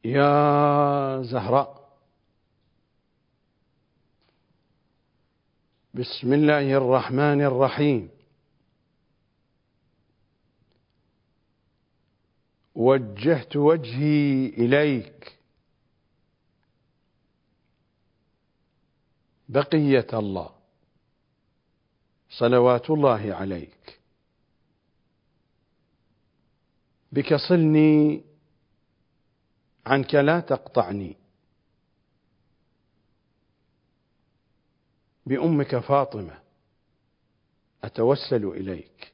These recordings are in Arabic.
يا زهراء، بسم الله الرحمن الرحيم. وجهت وجهي إليك بقية الله، صلوات الله عليك. بك صلني، عنك لا تقطعني. بأمك فاطمة أتوسل إليك،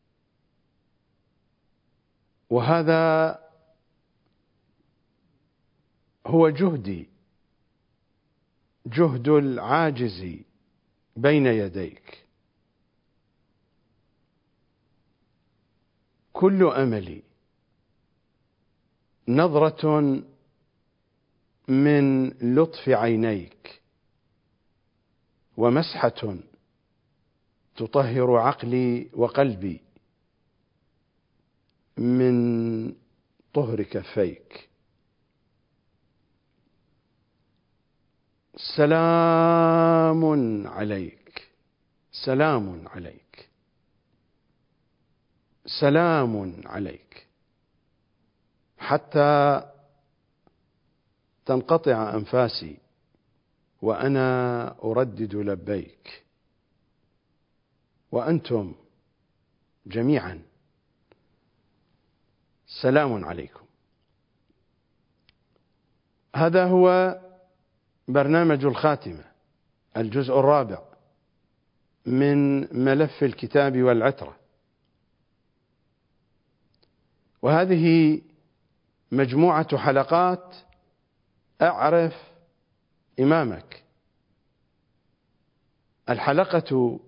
وهذا هو جهدي، جهد العاجز بين يديك. كل أملي نظرة من لطف عينيك، ومسحة تطهر عقلي وقلبي من طهر كفيك. سلام عليك، سلام عليك، سلام عليك، حتى تنقطع أنفاسي وأنا أردد لبيك. وأنتم جميعا سلام عليكم. هذا هو برنامج الخاتمة، الجزء الرابع من ملف الكتاب والعترة، وهذه مجموعة حلقات أعرف إمامك. الحلقة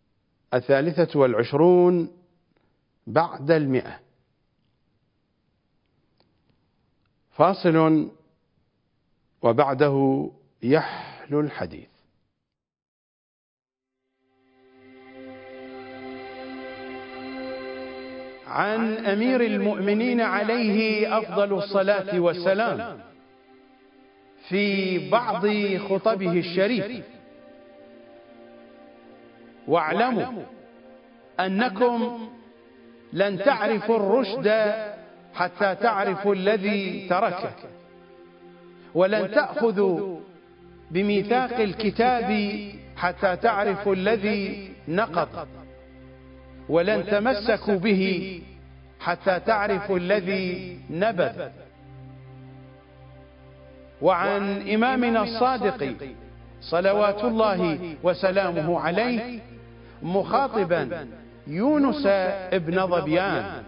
23 بعد 100. فاصل وبعده يحلو الحديث. عن أمير المؤمنين عليه أفضل الصلاة والسلام في بعض خطبه الشريف: واعلموا أنكم لن تعرفوا الرشد حتى تعرفوا الذي تركه، ولن تأخذوا بميثاق الكتاب حتى تعرفوا الذي نقض، ولن تمسكوا به حتى تعرفوا الذي نبذ. وعن إمامنا الصادق صلوات الله وسلامه عليه مخاطبا يونس ابن ظبيان: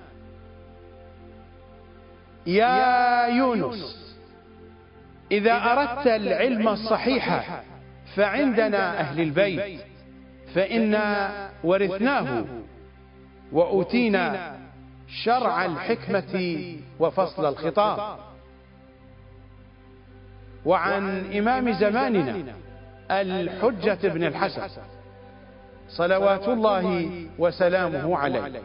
يا يونس، إذا أردت العلم الصحيح فعندنا أهل البيت، فإنا ورثناه وأوتينا شرع الحكمة وفصل الخطاب. وعن إمام زماننا الحجة بن الحسن صلوات الله وسلامه عليه: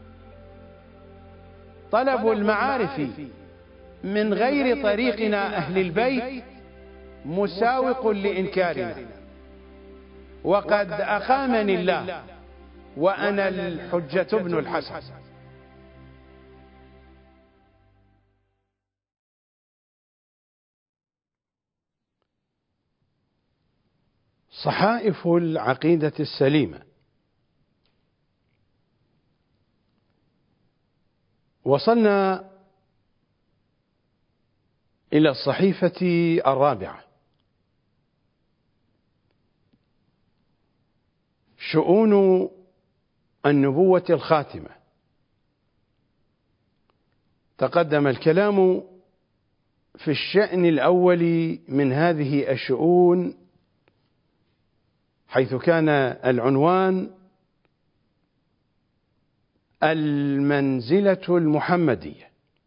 طلب المعارف من غير طريقنا أهل البيت مساوق لإنكارنا، وقد أقامني الله وأنا الحجة بن الحسن. صحائف العقيدة السليمة. وصلنا إلى الصحيفة 4: شؤون النبوة الخاتمة. تقدم الكلام في الشأن الأول من هذه الشؤون، حيث كان العنوان المنزلة المحمدية،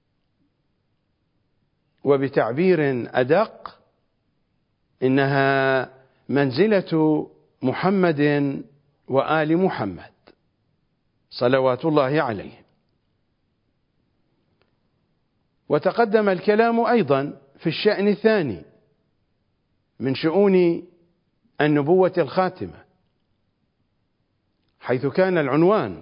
وبتعبير أدق إنها منزلة محمد وآل محمد صلوات الله عليه. وتقدم الكلام أيضا في الشأن الثاني من شؤون النبوة الخاتمة، حيث كان العنوان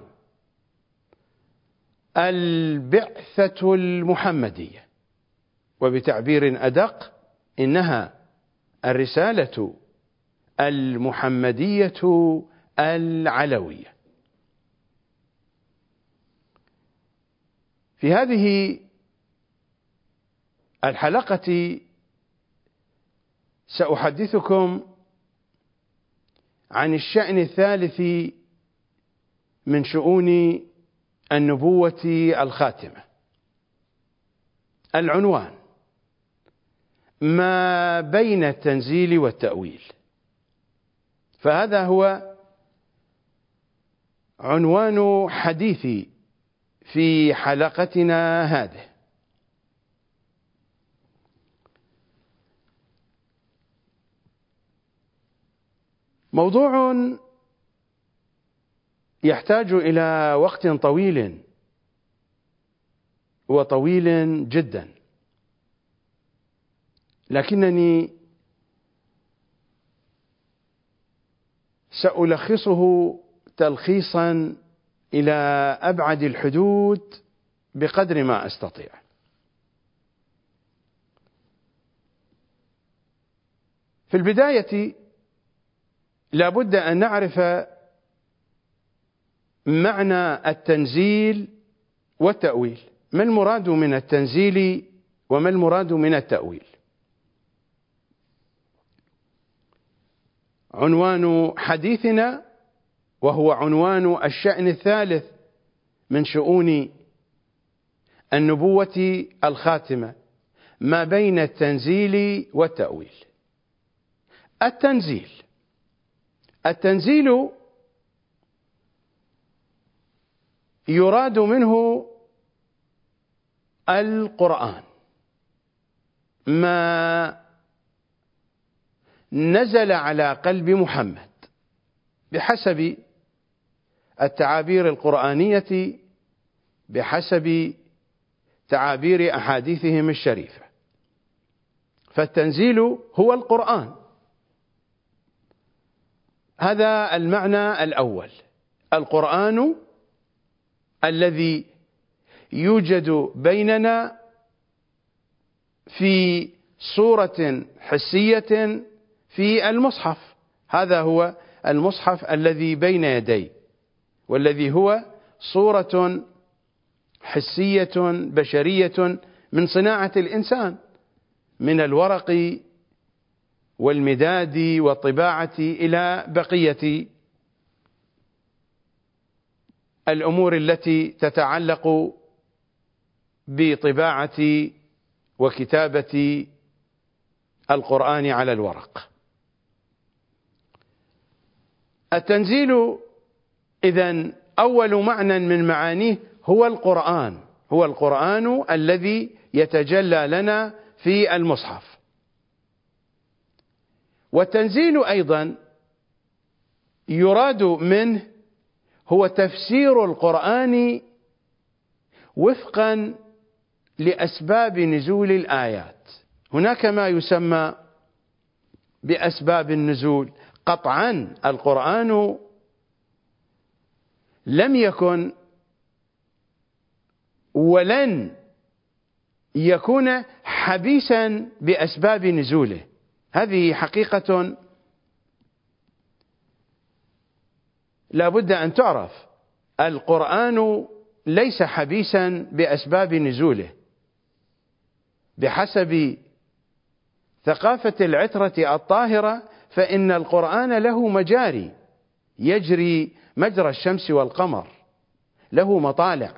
البعثة المحمدية، وبتعبير أدق إنها الرسالة المحمدية العلوية. في هذه الحلقة سأحدثكم عن الشأن الثالث من شؤون النبوة الخاتمة. العنوان: ما بين التنزيل والتأويل. فهذا هو عنوان حديثي في حلقتنا هذه. موضوع يحتاج إلى وقت طويل وطويل جدا، لكنني سألخصه تلخيصا إلى أبعد الحدود بقدر ما أستطيع. في البداية لا بد أن نعرف معنى التنزيل والتأويل. ما المراد من التنزيل وما المراد من التأويل؟ عنوان حديثنا، وهو عنوان الشأن الثالث من شؤون النبوة الخاتمة: ما بين التنزيل والتأويل. التنزيل يراد منه القرآن، ما نزل على قلب محمد بحسب التعابير القرآنية، بحسب تعابير أحاديثهم الشريفة. فالتنزيل هو القرآن، هذا المعنى الأول. القرآن الذي يوجد بيننا في صورة حسية في المصحف، هذا هو المصحف الذي بين يدي، والذي هو صورة حسية بشرية من صناعة الإنسان، من الورق والمداد والطباعة إلى بقية الأمور التي تتعلق بطباعة وكتابة القرآن على الورق. التنزيل إذن أول معنى من معانيه هو القرآن، هو القرآن الذي يتجلى لنا في المصحف. والتنزيل أيضا يراد منه هو تفسير القرآن وفقا لأسباب نزول الآيات. هناك ما يسمى بأسباب النزول. قطعا القرآن لم يكن ولن يكون حبيسا بأسباب نزوله، هذه حقيقة لا بد أن تعرف. القرآن ليس حبيسا بأسباب نزوله. بحسب ثقافة العترة الطاهرة فإن القرآن له مجاري، يجري مجرى الشمس والقمر، له مطالع.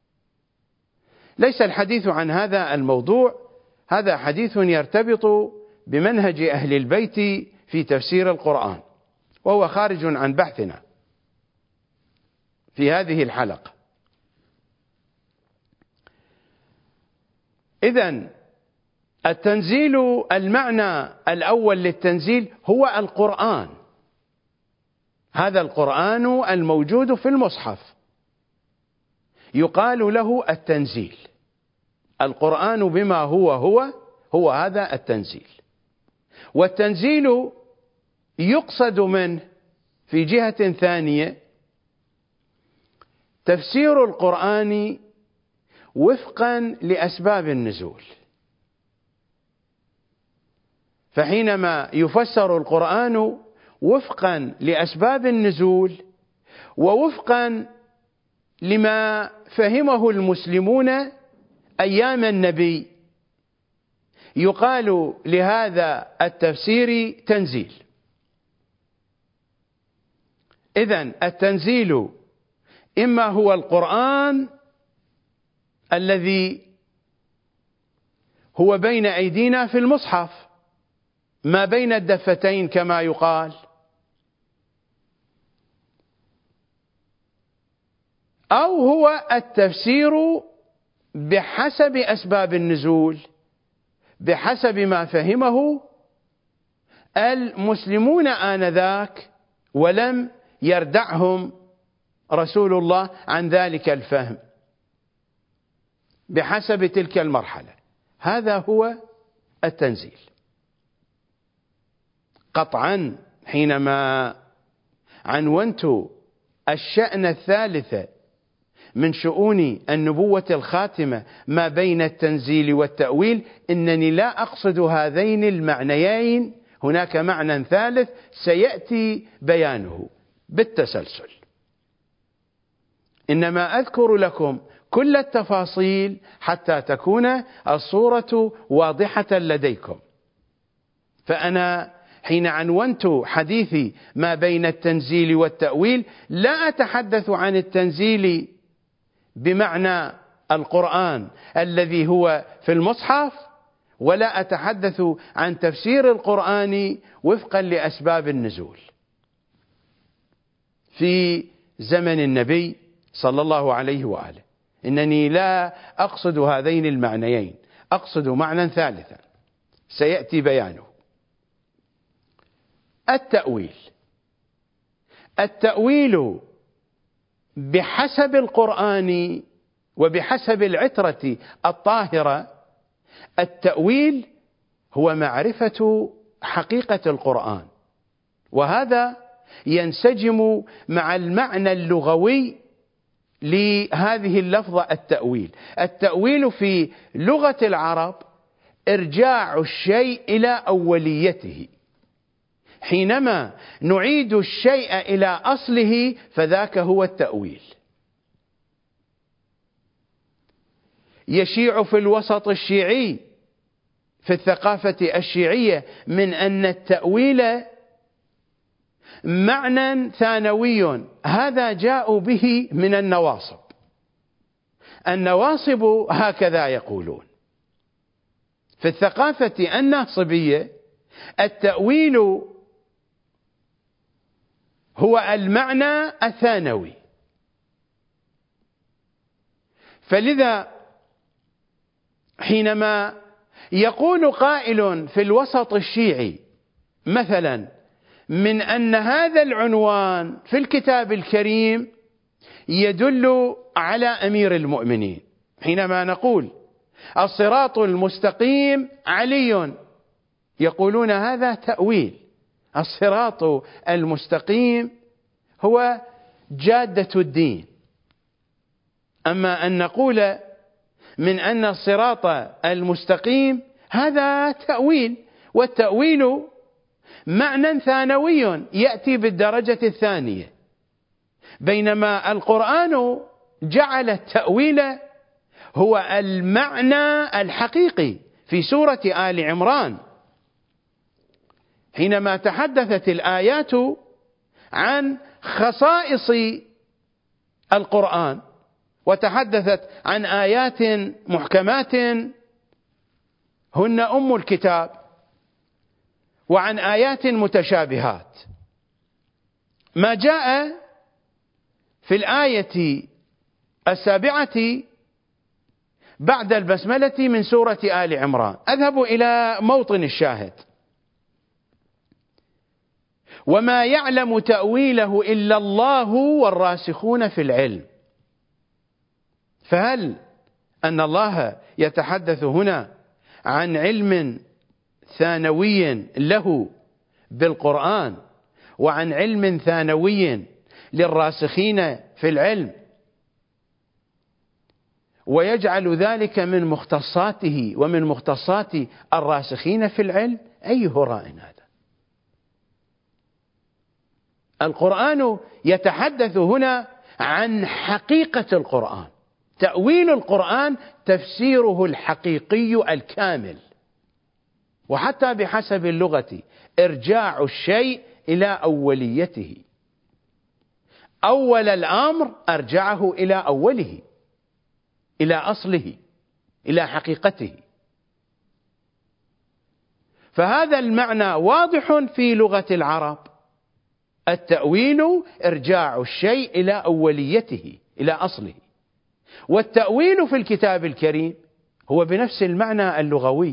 ليس الحديث عن هذا الموضوع، هذا حديث يرتبط بمنهج أهل البيت في تفسير القرآن، وهو خارج عن بحثنا في هذه الحلقة. إذن التنزيل، المعنى الأول للتنزيل هو القرآن، هذا القرآن الموجود في المصحف يقال له التنزيل. القرآن بما هو هو هذا التنزيل. والتنزيل يقصد منه في جهة ثانية تفسير القرآن وفقا لأسباب النزول. فحينما يفسر القرآن وفقا لأسباب النزول ووفقا لما فهمه المسلمون أيام النبي، يقال لهذا التفسير تنزيل. إذن التنزيل إما هو القرآن الذي هو بين أيدينا في المصحف ما بين الدفتين كما يقال، أو هو التفسير بحسب أسباب النزول، بحسب ما فهمه المسلمون آنذاك ولم يردعهم رسول الله عن ذلك الفهم، بحسب تلك المرحلة. هذا هو التنزيل. قطعا حينما عنونت الشأن الثالث من شؤون النبوة الخاتمة ما بين التنزيل والتأويل، إنني لا أقصد هذين المعنيين، هناك معنى ثالث سيأتي بيانه بالتسلسل. إنما أذكر لكم كل التفاصيل حتى تكون الصورة واضحة لديكم. فأنا حين عنونت حديثي ما بين التنزيل والتأويل لا أتحدث عن التنزيل بمعنى القرآن الذي هو في المصحف، ولا أتحدث عن تفسير القرآن وفقا لأسباب النزول في زمن النبي صلى الله عليه وآله. إنني لا أقصد هذين المعنيين، أقصد معنى ثالثا سيأتي بيانه. التأويل بحسب القرآن وبحسب العترة الطاهرة، التأويل هو معرفة حقيقة القرآن، وهذا ينسجم مع المعنى اللغوي لهذه اللفظة التأويل. التأويل في لغة العرب إرجاع الشيء إلى أوليته. حينما نعيد الشيء إلى أصله فذاك هو التأويل. يشيع في الوسط الشيعي في الثقافة الشيعية من أن التأويل معنى ثانوي، هذا جاءوا به من النواصب. النواصب هكذا يقولون في الثقافة الناصبية: التأويل هو المعنى الثانوي. فلذا حينما يقول قائل في الوسط الشيعي مثلا من أن هذا العنوان في الكتاب الكريم يدل على أمير المؤمنين، حينما نقول الصراط المستقيم علي، يقولون هذا تأويل. الصراط المستقيم هو جادة الدين. أما أن نقول من أن الصراط المستقيم هذا تأويل، والتأويل معنى ثانوي يأتي بالدرجة الثانية، بينما القرآن جعل التأويل هو المعنى الحقيقي. في سورة آل عمران حينما تحدثت الآيات عن خصائص القرآن وتحدثت عن آيات محكمات هن أم الكتاب، وعن آيات متشابهات، ما جاء في الآية 7 بعد البسملة من سورة آل عمران. أذهب إلى موطن الشاهد: وما يعلم تأويله إلا الله والراسخون في العلم. فهل أن الله يتحدث هنا عن علم ثانوي له بالقرآن وعن علم ثانوي للراسخين في العلم، ويجعل ذلك من مختصاته ومن مختصات الراسخين في العلم، أي هراء هذا؟ القرآن يتحدث هنا عن حقيقة القرآن، تأويل القرآن تفسيره الحقيقي الكامل، وحتى بحسب اللغة إرجاع الشيء إلى أوليته، أول الأمر أرجعه إلى أوله، إلى أصله، إلى حقيقته. فهذا المعنى واضح في لغة العرب، التأويل إرجاع الشيء إلى أوليته، إلى أصله. والتأويل في الكتاب الكريم هو بنفس المعنى اللغوي،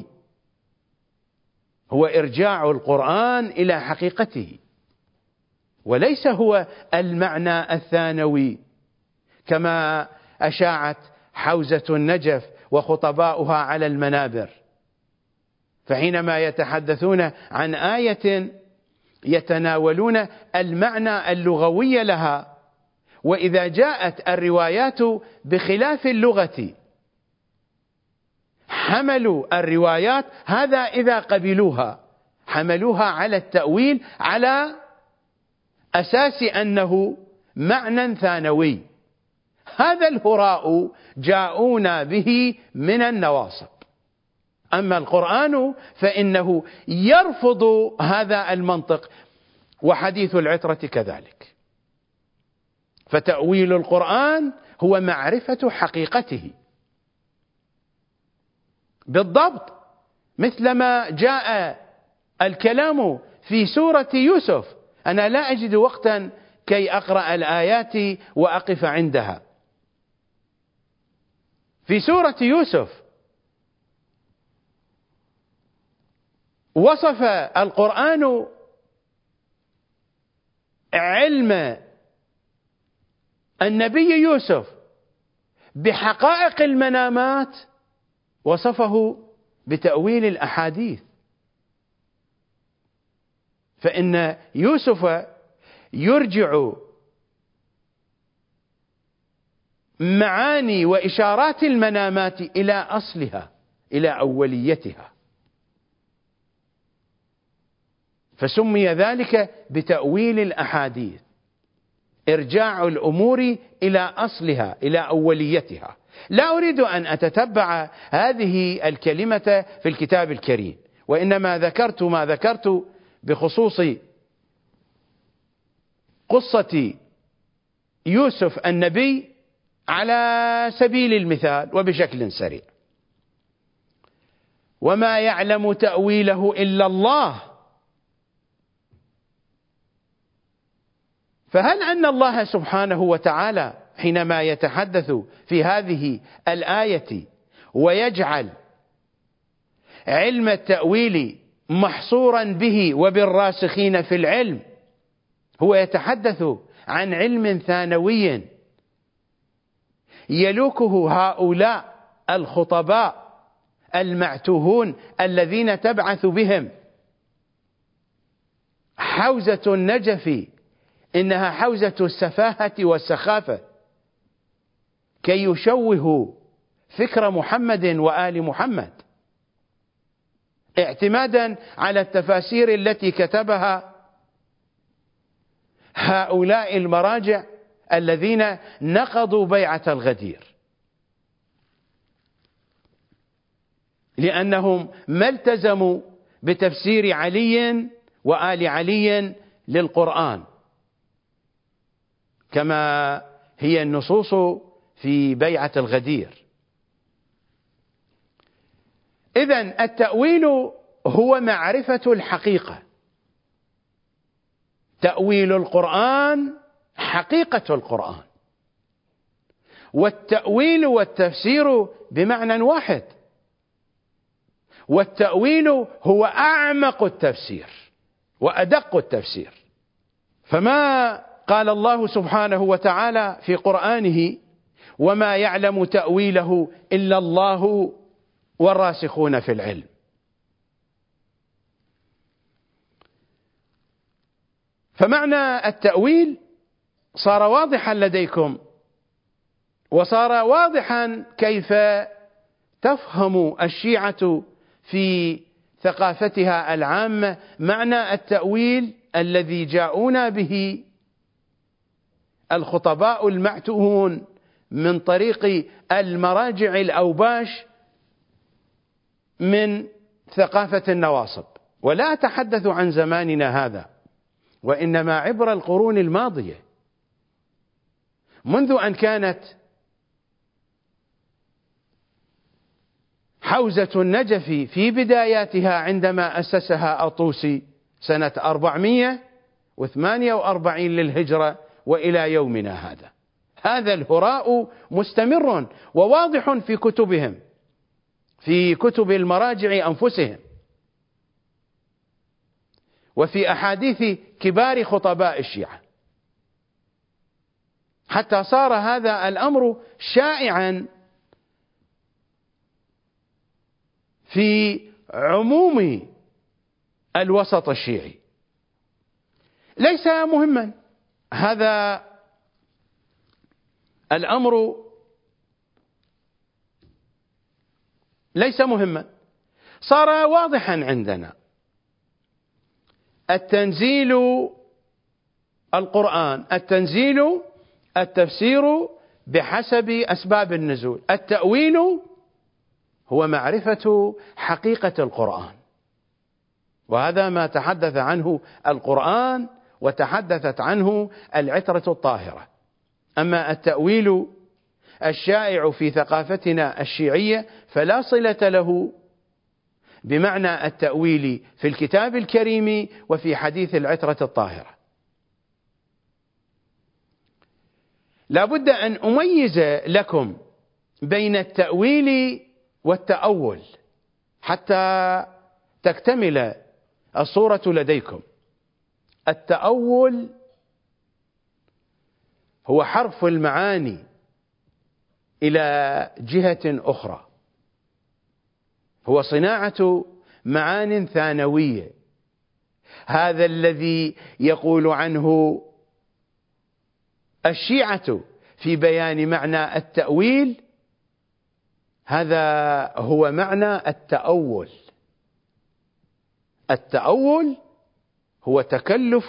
هو إرجاع القرآن إلى حقيقته، وليس هو المعنى الثانوي كما أشاعت حوزة النجف وخطباؤها على المنابر. فحينما يتحدثون عن آية يتناولون المعنى اللغوي لها، وإذا جاءت الروايات بخلاف اللغة حملوا الروايات، هذا إذا قبلوها حملوها على التأويل على أساس أنه معنى ثانوي. هذا الهراء جاءونا به من النواصب. أما القرآن فإنه يرفض هذا المنطق، وحديث العترة كذلك. فتأويل القرآن هو معرفة حقيقته بالضبط، مثلما جاء الكلام في سورة يوسف. أنا لا أجد وقتا كي أقرأ الآيات وأقف عندها. في سورة يوسف وصف القرآن علم النبي يوسف بحقائق المنامات، وصفه بتأويل الأحاديث. فإن يوسف يرجع معاني وإشارات المنامات إلى أصلها، إلى أوليتها، فسمي ذلك بتأويل الأحاديث، إرجاع الأمور إلى أصلها، إلى أوليتها. لا أريد أن أتتبع هذه الكلمة في الكتاب الكريم، وإنما ذكرت ما ذكرت بخصوص قصة يوسف النبي على سبيل المثال وبشكل سريع. وما يعلم تأويله إلا الله. فهل أن الله سبحانه وتعالى حينما يتحدث في هذه الآية ويجعل علم التأويل محصورا به وبالراسخين في العلم، هو يتحدث عن علم ثانوي يلوكه هؤلاء الخطباء المعتوهون الذين تبعث بهم حوزة النجف، إنها حوزة السفاهة والسخافة، كي يشوهوا فكر محمد وآل محمد، اعتمادا على التفاسير التي كتبها هؤلاء المراجع الذين نقضوا بيعة الغدير، لأنهم ما التزموا بتفسير علي وآل علي للقرآن كما هي النصوص في بيعة الغدير. إذن التأويل هو معرفة الحقيقة، تأويل القرآن حقيقة القرآن، والتأويل والتفسير بمعنى واحد، والتأويل هو أعمق التفسير وأدق التفسير. فما قال الله سبحانه وتعالى في قرآنه وما يعلم تأويله إلا الله، والراسخون في العلم. فمعنى التأويل صار واضحا لديكم، وصار واضحا كيف تفهم الشيعة في ثقافتها العامة معنى التأويل الذي جاءونا به الخطباء المعتوهون من طريق المراجع الأوباش من ثقافة النواصب. ولا أتحدث عن زماننا هذا، وإنما عبر القرون الماضية، منذ أن كانت حوزة النجف في بداياتها عندما أسسها الطوسي سنة 448 للهجرة وإلى يومنا هذا. هذا الهراء مستمر وواضح في كتبهم، في كتب المراجع أنفسهم، وفي أحاديث كبار خطباء الشيعة، حتى صار هذا الأمر شائعا في عموم الوسط الشيعي. ليس مهما هذا الأمر، ليس مهما، صار واضحا عندنا. التنزيل القرآن، التنزيل التفسير بحسب أسباب النزول، التأويل هو معرفة حقيقة القرآن، وهذا ما تحدث عنه القرآن وتحدثت عنه العترة الطاهرة. أما التأويل الشائع في ثقافتنا الشيعية فلا صلة له بمعنى التأويل في الكتاب الكريم وفي حديث العترة الطاهرة. لا بد أن أميز لكم بين التأويل والتأول حتى تكتمل الصورة لديكم. التأول هو حرف المعاني إلى جهة أخرى، هو صناعة معان ثانوية. هذا الذي يقول عنه الشيعة في بيان معنى التأويل، هذا هو معنى التأول. التأول هو تكلف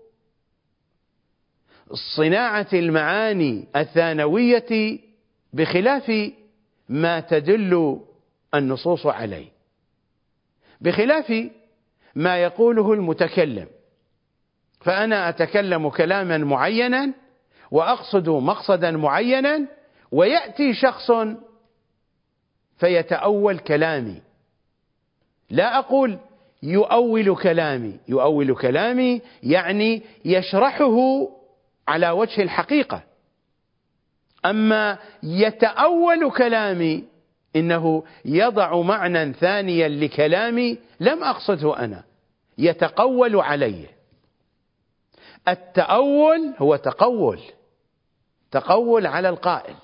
صناعة المعاني الثانوية بخلاف ما تدل النصوص عليه، بخلاف ما يقوله المتكلم. فأنا أتكلم كلاما معينا وأقصد مقصدا معينا، ويأتي شخص فيتأول كلامي. لا أقول يؤول كلامي، يؤول كلامي يعني يشرحه على وجه الحقيقة. أما يتأول كلامي إنه يضع معنى ثانيا لكلامي لم أقصده أنا، يتقول عليه. التأول هو تقول على القائل.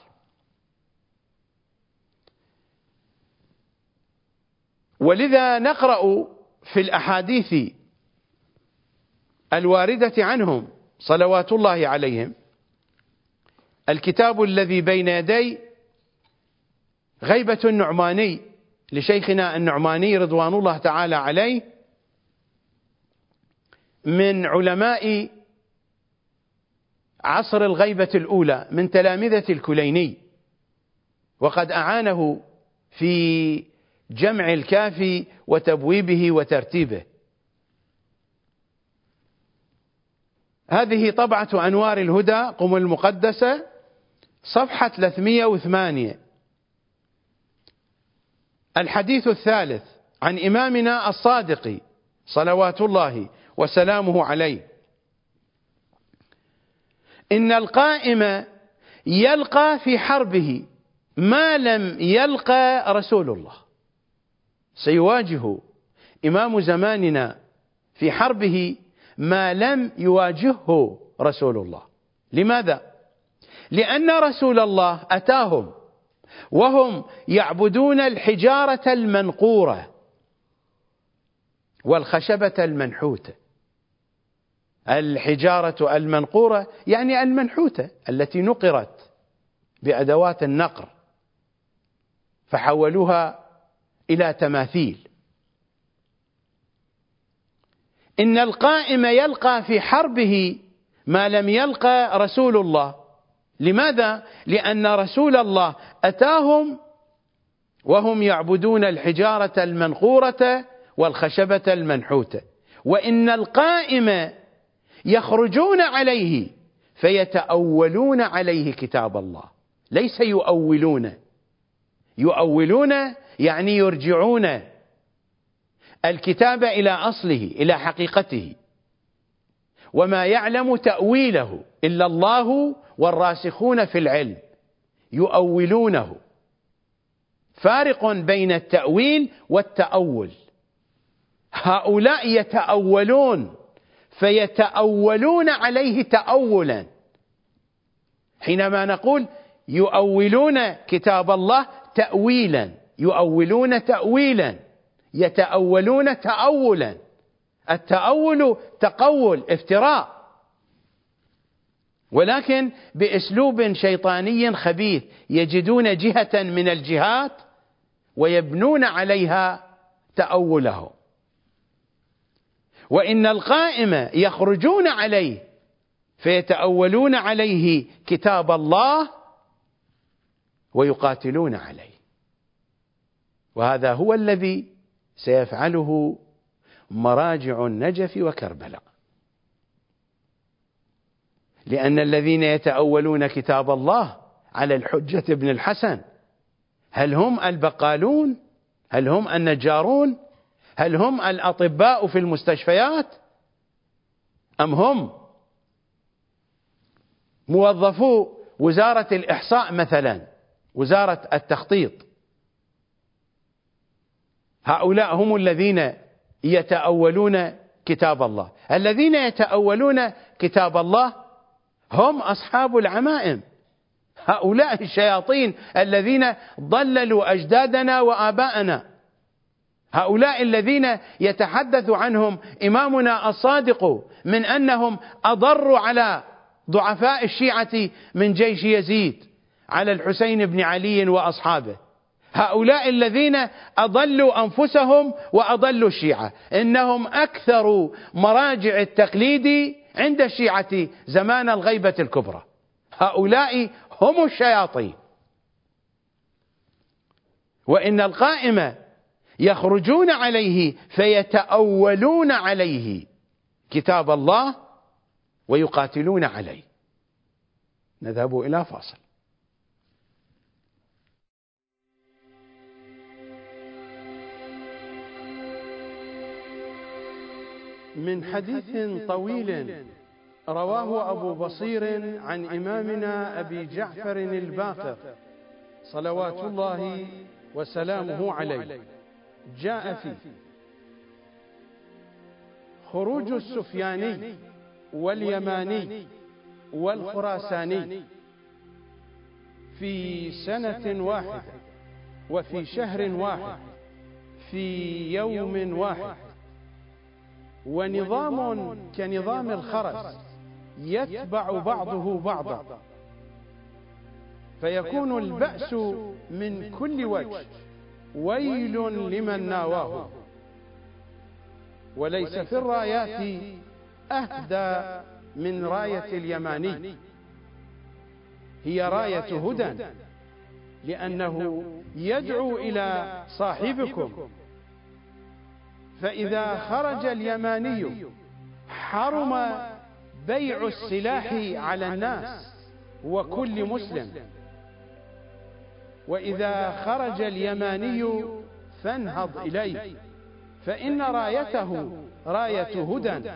ولذا نقرأ في الأحاديث الواردة عنهم صلوات الله عليهم. الكتاب الذي بين يدي غيبة النعماني لشيخنا النعماني رضوان الله تعالى عليه، من علماء عصر الغيبة الأولى، من تلامذة الكليني، وقد أعانه في جمع الكافي وتبويبه وترتيبه. هذه طبعة أنوار الهدى قم المقدسة، صفحة 308. الحديث الثالث عن إمامنا الصادق صلوات الله وسلامه عليه: إن القائم يلقى في حربه ما لم يلقى رسول الله. سيواجه إمام زماننا في حربه ما لم يواجهه رسول الله. لماذا؟ لأن رسول الله أتاهم وهم يعبدون الحجارة المنقورة والخشبة المنحوتة. الحجارة المنقورة يعني المنحوتة التي نقرت بأدوات النقر فحولوها إلى تماثيل. إن القائم يلقى في حربه ما لم يلقى رسول الله. لماذا؟ لأن رسول الله أتاهم وهم يعبدون الحجارة المنقورة والخشبة المنحوتة، وإن القائم يخرجون عليه فيتأولون عليه كتاب الله. ليس يؤولون، يؤولون يعني يرجعون الكتاب إلى أصله إلى حقيقته، وما يعلم تأويله إلا الله والراسخون في العلم، يؤولونه. فارق بين التأويل والتأول. هؤلاء يتأولون فيتأولون عليه تأولا. حينما نقول يؤولون كتاب الله تأويلا، يؤولون تأويلا، يتأولون تأولا. التأول تقول، افتراء، ولكن بأسلوب شيطاني خبيث. يجدون جهة من الجهات ويبنون عليها تأوله. وإن القائم يخرجون عليه فيتأولون عليه كتاب الله ويقاتلون عليه. وهذا هو الذي سيفعله مراجع النجف وكربلاء، لأن الذين يتأولون كتاب الله على الحجة بن الحسن هل هم البقالون؟ هل هم النجارون؟ هل هم الأطباء في المستشفيات؟ أم هم موظفو وزارة الإحصاء مثلا، وزارة التخطيط؟ هؤلاء هم الذين يتأولون كتاب الله. الذين يتأولون كتاب الله هم أصحاب العمائم، هؤلاء الشياطين الذين ضللوا أجدادنا وآباءنا، هؤلاء الذين يتحدث عنهم إمامنا الصادق من أنهم أضروا على ضعفاء الشيعة من جيش يزيد على الحسين بن علي وأصحابه، هؤلاء الذين أضلوا أنفسهم وأضلوا الشيعة. إنهم أكثر مراجع التقليد عند الشيعة زمان الغيبة الكبرى. هؤلاء هم الشياطين. وإن القائم يخرجون عليه فيتأولون عليه كتاب الله ويقاتلون عليه. نذهب إلى فاصل. من حديث طويل رواه أبو بصير عن إمامنا أبي جعفر الباقر صلوات الله وسلامه عليه، جاء فيه: خروج السفياني واليماني والخراساني في سنة واحدة وفي شهر واحد في يوم واحد، ونظام كنظام الخرس يتبع بعضه بعضا، فيكون البأس من كل وجه، ويل لمن ناواه. وليس في الرايات أهدى من راية اليماني، هي راية هدى، لأنه يدعو إلى صاحبكم. فإذا خرج اليماني حرم بيع السلاح على الناس وكل مسلم، وإذا خرج اليماني فانهض إليه، فإن رايته راية هدى،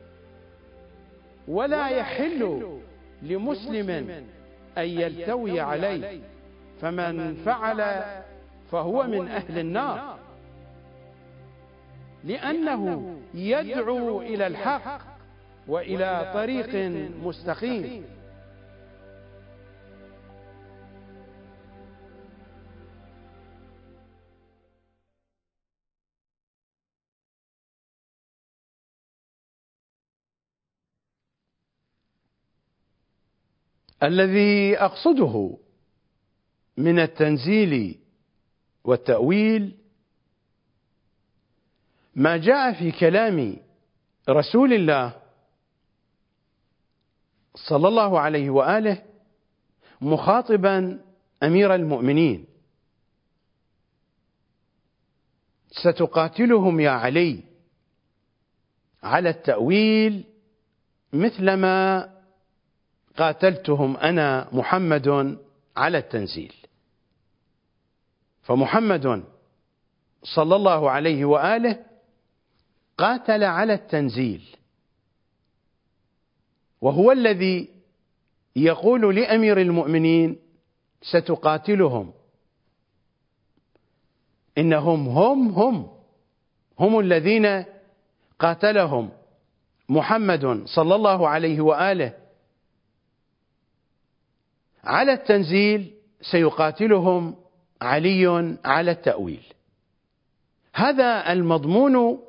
ولا يحل لمسلم أن يلتوي عليه، فمن فعل فهو من أهل النار، لأنه يدعو إلى الحق وإلى طريق مستقيم. الذي أقصده من التنزيل والتأويل ما جاء في كلام رسول الله صلى الله عليه وآله مخاطبا أمير المؤمنين: ستقاتلهم يا علي على التأويل مثلما قاتلتهم أنا محمد على التنزيل. فمحمد صلى الله عليه وآله قاتل على التنزيل، وهو الذي يقول لأمير المؤمنين: ستقاتلهم، إنهم هم الذين قاتلهم محمد صلى الله عليه وآله على التنزيل، سيقاتلهم علي على التأويل. هذا المضمون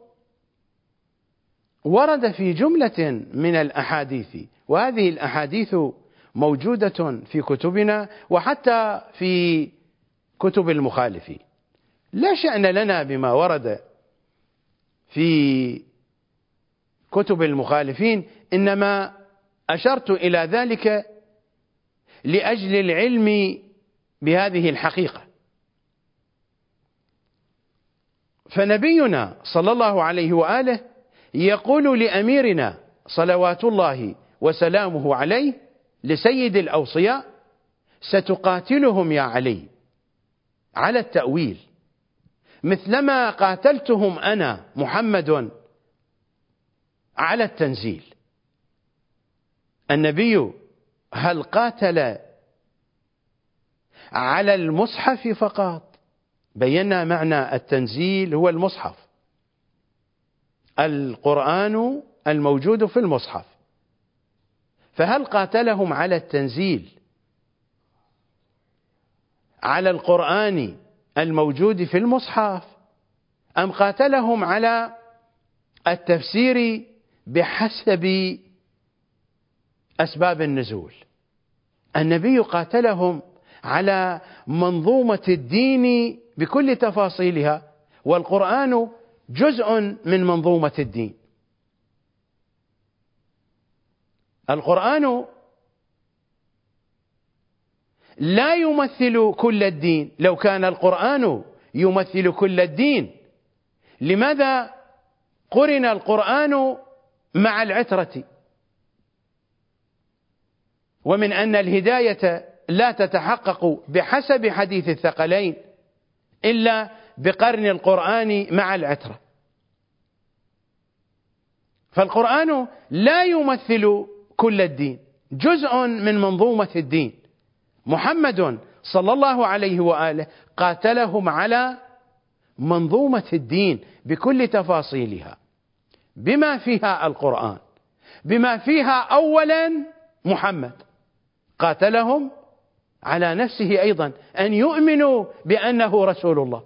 ورد في جملة من الأحاديث، وهذه الأحاديث موجودة في كتبنا وحتى في كتب المخالفين. لا شأن لنا بما ورد في كتب المخالفين، إنما أشرت إلى ذلك لأجل العلم بهذه الحقيقة. فنبينا صلى الله عليه وآله يقول لأميرنا صلوات الله وسلامه عليه لسيد الأوصياء: ستقاتلهم يا علي على التأويل مثلما قاتلتهم أنا محمد على التنزيل. النبي هل قاتل على المصحف فقط؟ بينا معنى التنزيل هو المصحف، القرآن الموجود في المصحف. فهل قاتلهم على التنزيل على القرآن الموجود في المصحف، أم قاتلهم على التفسير بحسب أسباب النزول؟ النبي قاتلهم على منظومة الدين بكل تفاصيلها، والقرآن جزء من منظومة الدين. القرآن لا يمثل كل الدين. لو كان القرآن يمثل كل الدين، لماذا قرن القرآن مع العترة؟ ومن أن الهداية لا تتحقق بحسب حديث الثقلين إلا بقرن القرآن مع العترة. فالقرآن لا يمثل كل الدين، جزء من منظومة الدين. محمد صلى الله عليه وآله قاتلهم على منظومة الدين بكل تفاصيلها، بما فيها القرآن، بما فيها أولا محمد. قاتلهم على نفسه أيضا أن يؤمنوا بأنه رسول الله.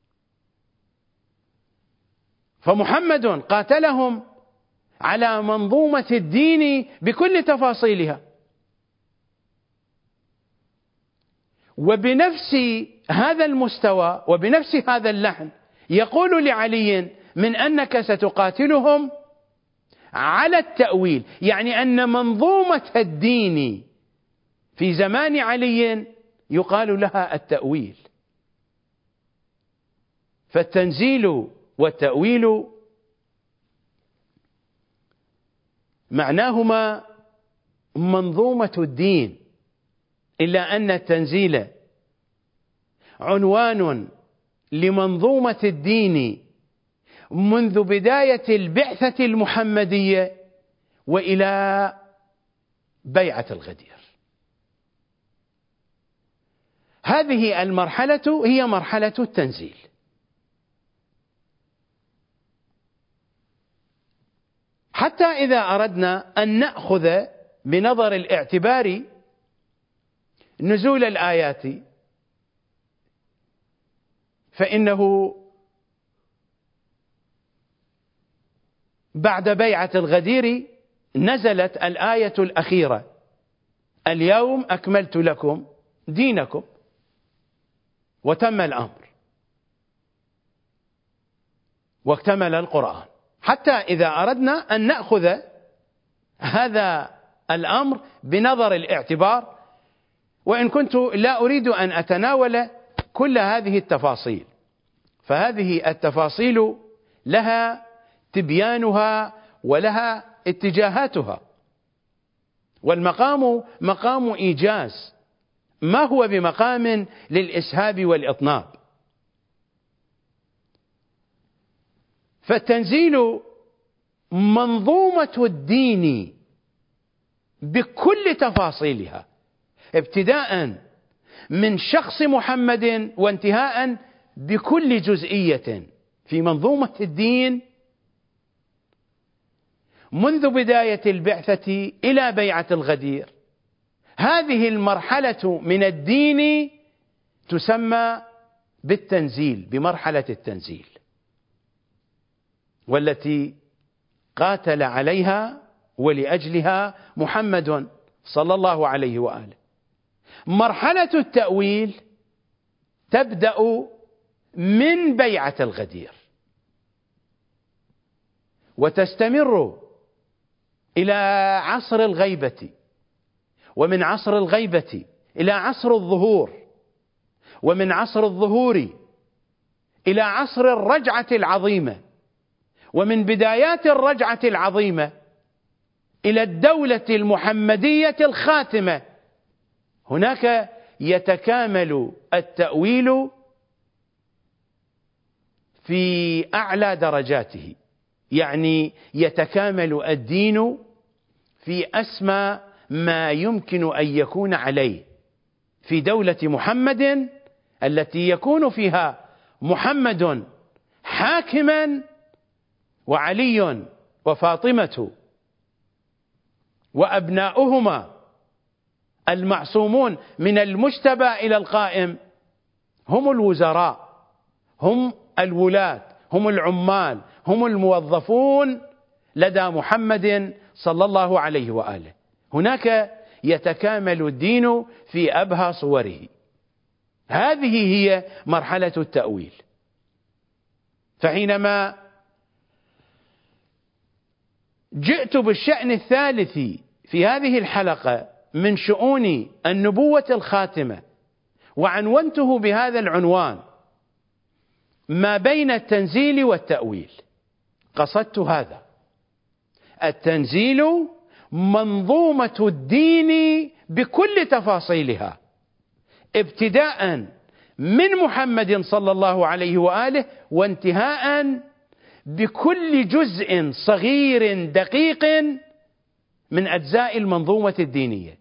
فمحمد قاتلهم على منظومة الدين بكل تفاصيلها. وبنفس هذا المستوى وبنفس هذا اللحن يقول لعلي: من أنك ستقاتلهم على التأويل، يعني أن منظومة الدين في زمان علي يقال لها التأويل. فالتنزيل والتأويل معناهما منظومة الدين، إلا أن التنزيل عنوان لمنظومة الدين منذ بداية البعثة المحمدية وإلى بيعة الغدير. هذه المرحلة هي مرحلة التنزيل. حتى إذا أردنا أن نأخذ بنظر الاعتبار نزول الآيات، فإنه بعد بيعة الغدير نزلت الآية الأخيرة اليوم أكملت لكم دينكم، وتم الأمر واكتمل القرآن. حتى إذا أردنا أن نأخذ هذا الأمر بنظر الاعتبار، وإن كنت لا أريد أن أتناول كل هذه التفاصيل، فهذه التفاصيل لها تبيانها ولها اتجاهاتها، والمقام مقام إيجاز، ما هو بمقام للإسهاب والإطناب. فالتنزيل منظومة الدين بكل تفاصيلها، ابتداء من شخص محمد وانتهاء بكل جزئية في منظومة الدين، منذ بداية البعثة إلى بيعة الغدير. هذه المرحلة من الدين تسمى بالتنزيل، بمرحلة التنزيل، والتي قاتل عليها ولأجلها محمد صلى الله عليه وآله. مرحلة التأويل تبدأ من بيعة الغدير وتستمر إلى عصر الغيبة، ومن عصر الغيبة إلى عصر الظهور، ومن عصر الظهور إلى عصر الرجعة العظيمة، ومن بدايات الرجعة العظيمة إلى الدولة المحمدية الخاتمة. هناك يتكامل التأويل في أعلى درجاته، يعني يتكامل الدين في أسمى ما يمكن أن يكون عليه في دولة محمد، التي يكون فيها محمد حاكما، وعلي وفاطمة وأبناؤهما المعصومون من المجتبى إلى القائم هم الوزراء، هم الولاة، هم العمال، هم الموظفون لدى محمد صلى الله عليه وآله. هناك يتكامل الدين في أبهى صوره. هذه هي مرحلة التأويل. فحينما جئت بالشأن الثالث في هذه الحلقة من شؤون النبوة الخاتمة، وعنونته بهذا العنوان ما بين التنزيل والتأويل، قصدت هذا: التنزيل منظومة الدين بكل تفاصيلها، ابتداء من محمد صلى الله عليه وآله، وانتهاء بكل جزء صغير دقيق من أجزاء المنظومة الدينية،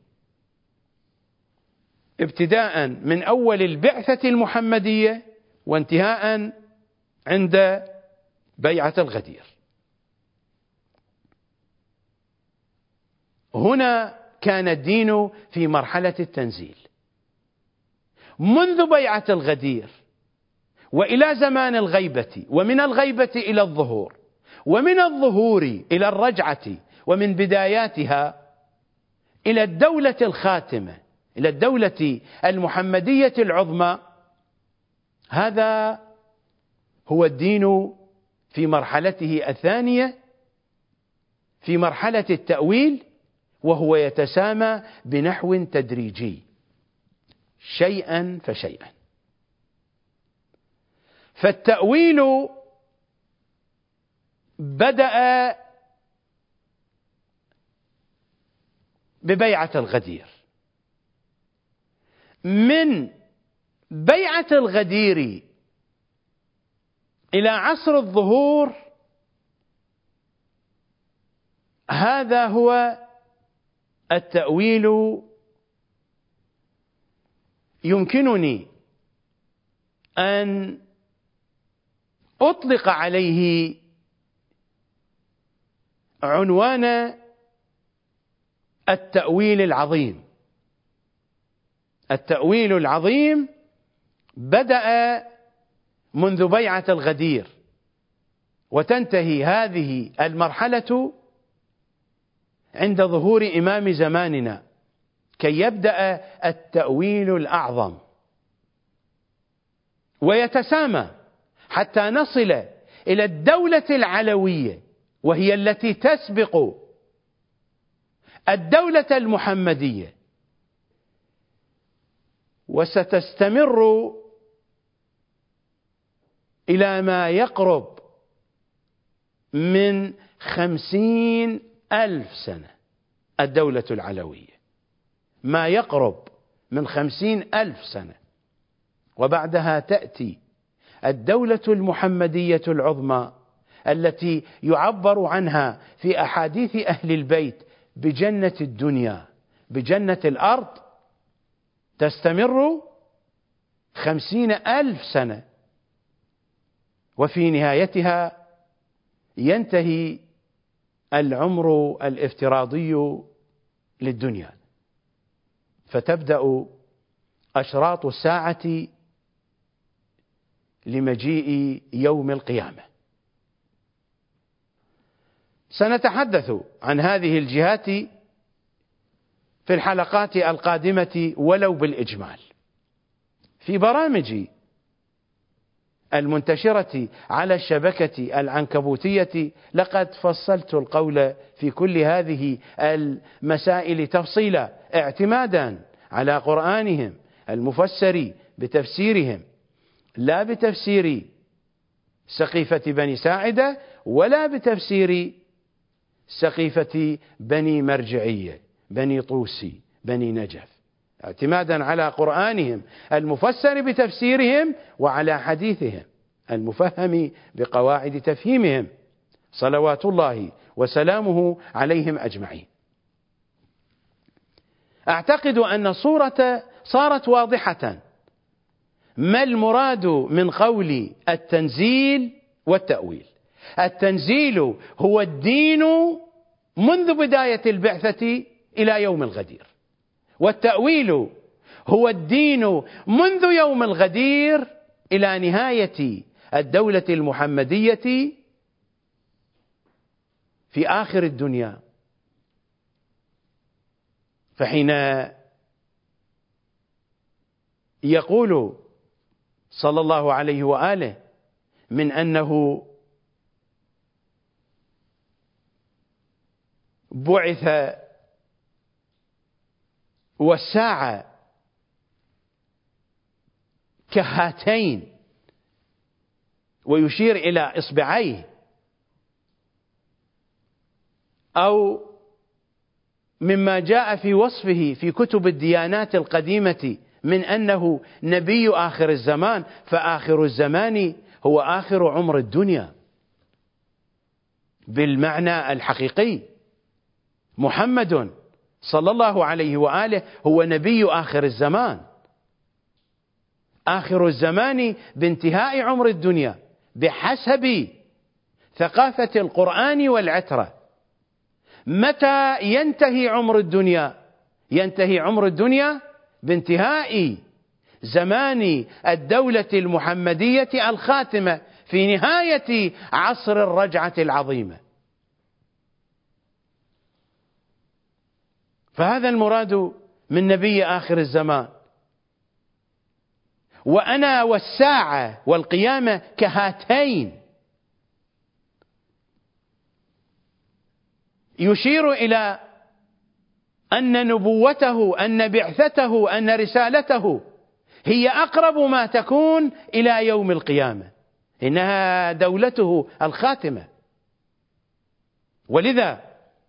ابتداء من أول البعثة المحمدية وانتهاء عند بيعة الغدير. هنا كان الدين في مرحلة التنزيل، منذ بيعة الغدير وإلى زمان الغيبة، ومن الغيبة إلى الظهور، ومن الظهور إلى الرجعة، ومن بداياتها إلى الدولة الخاتمة، إلى الدولة المحمدية العظمى. هذا هو الدين في مرحلته الثانية، في مرحلة التأويل، وهو يتسامى بنحو تدريجي شيئا فشيئا. فالتأويل بدأ ببيعة الغدير. من بيعة الغدير إلى عصر الظهور، هذا هو التأويل. يمكنني أن أطلق عليه عنوان التأويل العظيم. التأويل العظيم بدأ منذ بيعة الغدير، وتنتهي هذه المرحلة عند ظهور إمام زماننا كي يبدأ التأويل الأعظم ويتسامى حتى نصل إلى الدولة العلوية، وهي التي تسبق الدولة المحمدية، وستستمر إلى ما يقرب من 50,000 سنة. الدولة العلوية ما يقرب من 50,000 سنة، وبعدها تأتي الدولة المحمدية العظمى التي يعبر عنها في أحاديث أهل البيت بجنة الدنيا، بجنة الأرض، تستمر 50,000 سنة، وفي نهايتها ينتهي العمر الافتراضي للدنيا، فتبدأ أشراط الساعة لمجيء يوم القيامة. سنتحدث عن هذه الجهات في الحلقات القادمة ولو بالإجمال. في برامجي المنتشرة على الشبكة العنكبوتية لقد فصلت القول في كل هذه المسائل تفصيلا، اعتمادا على قرآنهم المفسر بتفسيرهم، لا بتفسير سقيفة بني ساعدة ولا بتفسير سقيفة بني مرجعية، بني طوسي، بني نجف، اعتمادا على قرآنهم المفسر بتفسيرهم وعلى حديثهم المفهم بقواعد تفهيمهم، صلوات الله وسلامه عليهم أجمعين. أعتقد أن الصورة صارت واضحة. ما المراد من قول التنزيل والتأويل؟ التنزيل هو الدين منذ بداية البعثة إلى يوم الغدير، والتأويل هو الدين منذ يوم الغدير إلى نهاية الدولة المحمدية في آخر الدنيا. فحين يقول صلى الله عليه وآله من أنه بعث والساعة كهاتين، ويشير إلى إصبعيه، أو مما جاء في وصفه في كتب الديانات القديمة من أنه نبي آخر الزمان، فآخر الزمان هو آخر عمر الدنيا بالمعنى الحقيقي. محمد صلى الله عليه وآله هو نبي آخر الزمان، آخر الزمان بانتهاء عمر الدنيا بحسب ثقافة القرآن والعترة. متى ينتهي عمر الدنيا؟ ينتهي عمر الدنيا بانتهاء زمان الدولة المحمدية الخاتمة في نهاية عصر الرجعة العظيمة. فهذا المراد من نبي آخر الزمان. وأنا والساعة والقيامة كهاتين، يشير إلى أن نبوته، أن بعثته، أن رسالته هي أقرب ما تكون إلى يوم القيامة، إنها دولته الخاتمة. ولذا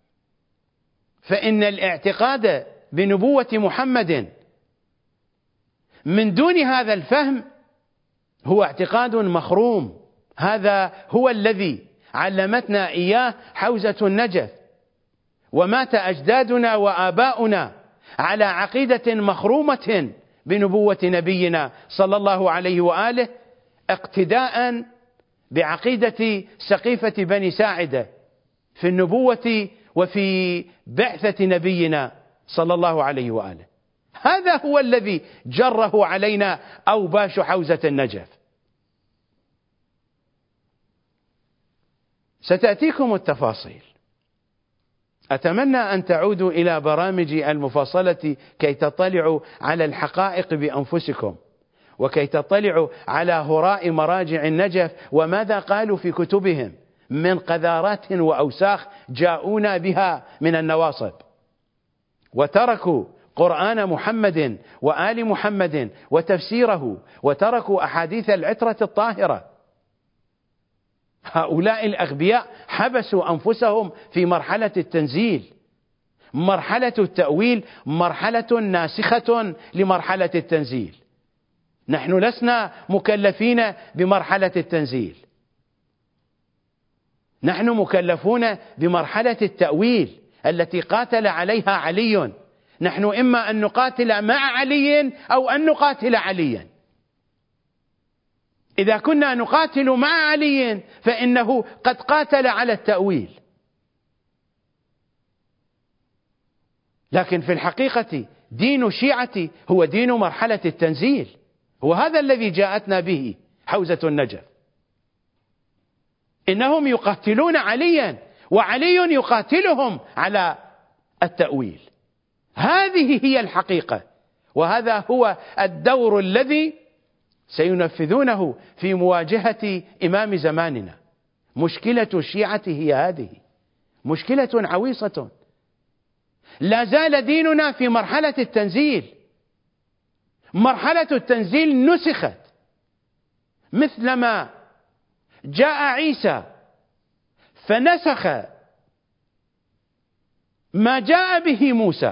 فإن الاعتقاد بنبوة محمد من دون هذا الفهم هو اعتقاد مخروم. هذا هو الذي علمتنا إياه حوزة النجف، ومات أجدادنا وآباؤنا على عقيدة مخرومة بنبوة نبينا صلى الله عليه وآله، اقتداء بعقيدة سقيفة بني ساعدة في النبوة وفي بعثة نبينا صلى الله عليه وآله. هذا هو الذي جره علينا أوباش حوزة النجف. ستأتيكم التفاصيل أتمنى أن تعودوا إلى برامجي المفصلة كي تطلعوا على الحقائق بأنفسكم، وكي تطلعوا على هراء مراجع النجف وماذا قالوا في كتبهم من قذارات وأوساخ جاءونا بها من النواصب، وتركوا قرآن محمد وآل محمد وتفسيره، وتركوا أحاديث العترة الطاهرة. هؤلاء الأغبياء حبسوا أنفسهم في مرحلة التنزيل. مرحلة التأويل مرحلة ناسخة لمرحلة التنزيل. نحن لسنا مكلفين بمرحلة التنزيل، نحن مكلفون بمرحلة التأويل التي قاتل عليها علي. نحن إما أن نقاتل مع علي أو أن نقاتل عليا. إذا كنا نقاتل مع علي فإنه قد قاتل على التأويل، لكن في الحقيقة دين الشيعة هو دين مرحلة التنزيل، هو هذا الذي جاءتنا به حوزة النجف. إنهم يقاتلون عليا وعلي يقاتلهم على التأويل. هذه هي الحقيقة، وهذا هو الدور الذي سينفذونه في مواجهة إمام زماننا. مشكلة الشيعة هي هذه، مشكلة عويصة. لا زال ديننا في مرحلة التنزيل. مرحلة التنزيل نسخت، مثلما جاء عيسى فنسخ ما جاء به موسى،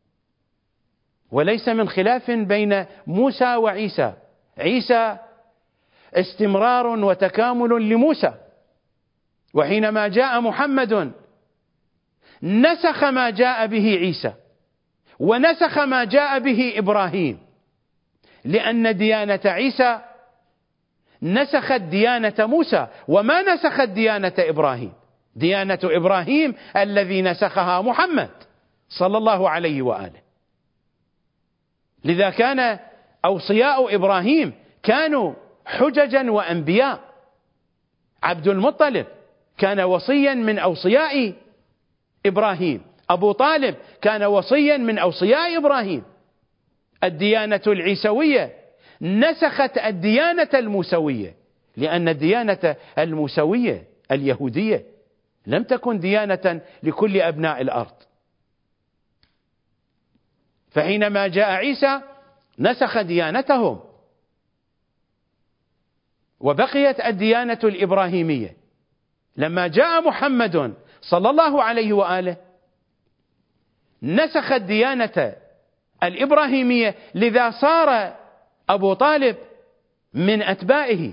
وليس من خلاف بين موسى وعيسى. عيسى استمرار وتكامل لموسى، وحينما جاء محمد نسخ ما جاء به عيسى ونسخ ما جاء به إبراهيم، لأن ديانة عيسى نسخت ديانة موسى وما نسخت ديانة إبراهيم. ديانة إبراهيم الذي نسخها محمد صلى الله عليه وآله. لذا كان أوصياء إبراهيم كانوا حججا وأنبياء. عبد المطلب كان وصيا من أوصياء إبراهيم، أبو طالب كان وصيا من أوصياء إبراهيم. الديانة العيسوية نسخت الديانة الموسوية، لأن الديانة الموسوية اليهودية لم تكن ديانة لكل أبناء الأرض. فحينما جاء عيسى نسخ ديانتهم وبقيت الديانة الإبراهيمية. لما جاء محمد صلى الله عليه وآله نسخ الديانة الإبراهيمية، لذا صار أبو طالب من أتباعه.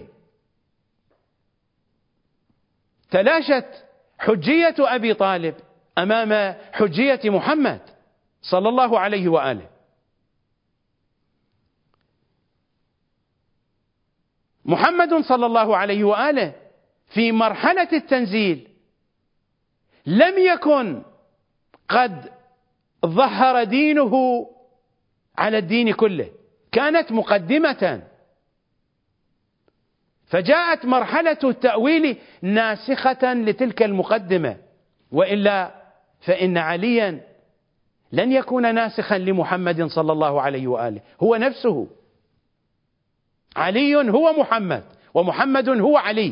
تلاشت حجية أبي طالب أمام حجية محمد صلى الله عليه وآله. محمد صلى الله عليه وآله في مرحلة التنزيل لم يكن قد ظهر دينه على الدين كله، كانت مقدمة، فجاءت مرحلة التأويل ناسخة لتلك المقدمة. وإلا فإن عليا لن يكون ناسخا لمحمد صلى الله عليه وآله، هو نفسه. علي هو محمد ومحمد هو علي،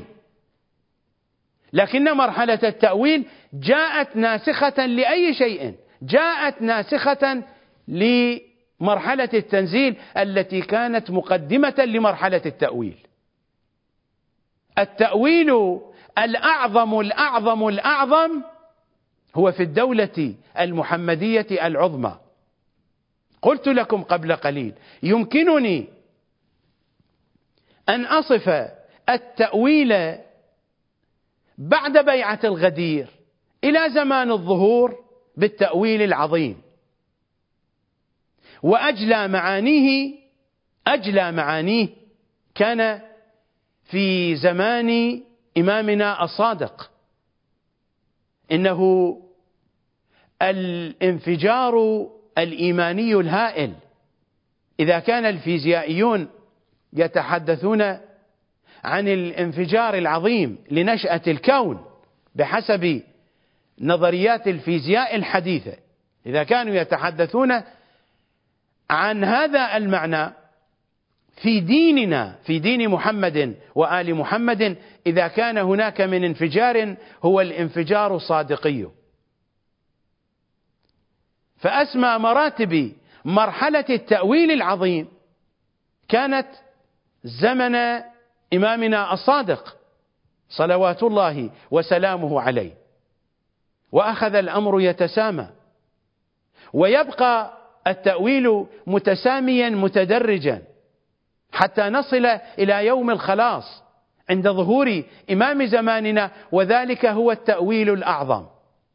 لكن مرحلة التأويل جاءت ناسخة لأي شيء، جاءت ناسخة لمرحلة التنزيل التي كانت مقدمة لمرحلة التأويل. التأويل الأعظم الأعظم الأعظم هو في الدولة المحمدية العظمى. قلت لكم قبل قليل يمكنني أن أصف التأويل بعد بيعة الغدير إلى زمان الظهور بالتأويل العظيم، وأجلى معانيه كان في زمان إمامنا الصادق. إنه الانفجار الإيماني الهائل. إذا كان الفيزيائيون يتحدثون عن الانفجار العظيم لنشأة الكون بحسب نظريات الفيزياء الحديثة إذا كانوا يتحدثون عن هذا المعنى في ديننا، في دين محمد وآل محمد، إذا كان هناك من انفجار هو الانفجار الصادقي. فأسمى مراتب مرحلة التأويل العظيم كانت زمن إمامنا الصادق صلوات الله وسلامه عليه، وأخذ الأمر يتسامى، ويبقى التأويل متساميا متدرجا حتى نصل إلى يوم الخلاص عند ظهور إمام زماننا، وذلك هو التأويل الأعظم.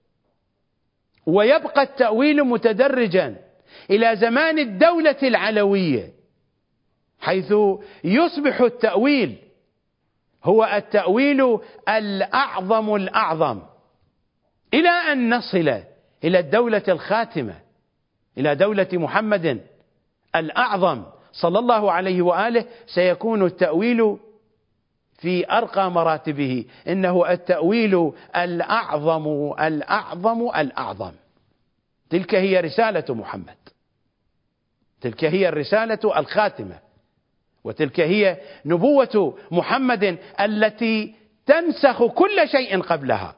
ويبقى التأويل متدرجا إلى زمان الدولة العلوية، حيث يصبح التأويل هو التأويل الأعظم الأعظم، إلى أن نصل إلى الدولة الخاتمة، إلى دولة محمد الأعظم صلى الله عليه وآله. سيكون التأويل في أرقى مراتبه، إنه التأويل الأعظم الأعظم الأعظم. تلك هي رسالة محمد، تلك هي الرسالة الخاتمة، وتلك هي نبوة محمد التي تنسخ كل شيء قبلها،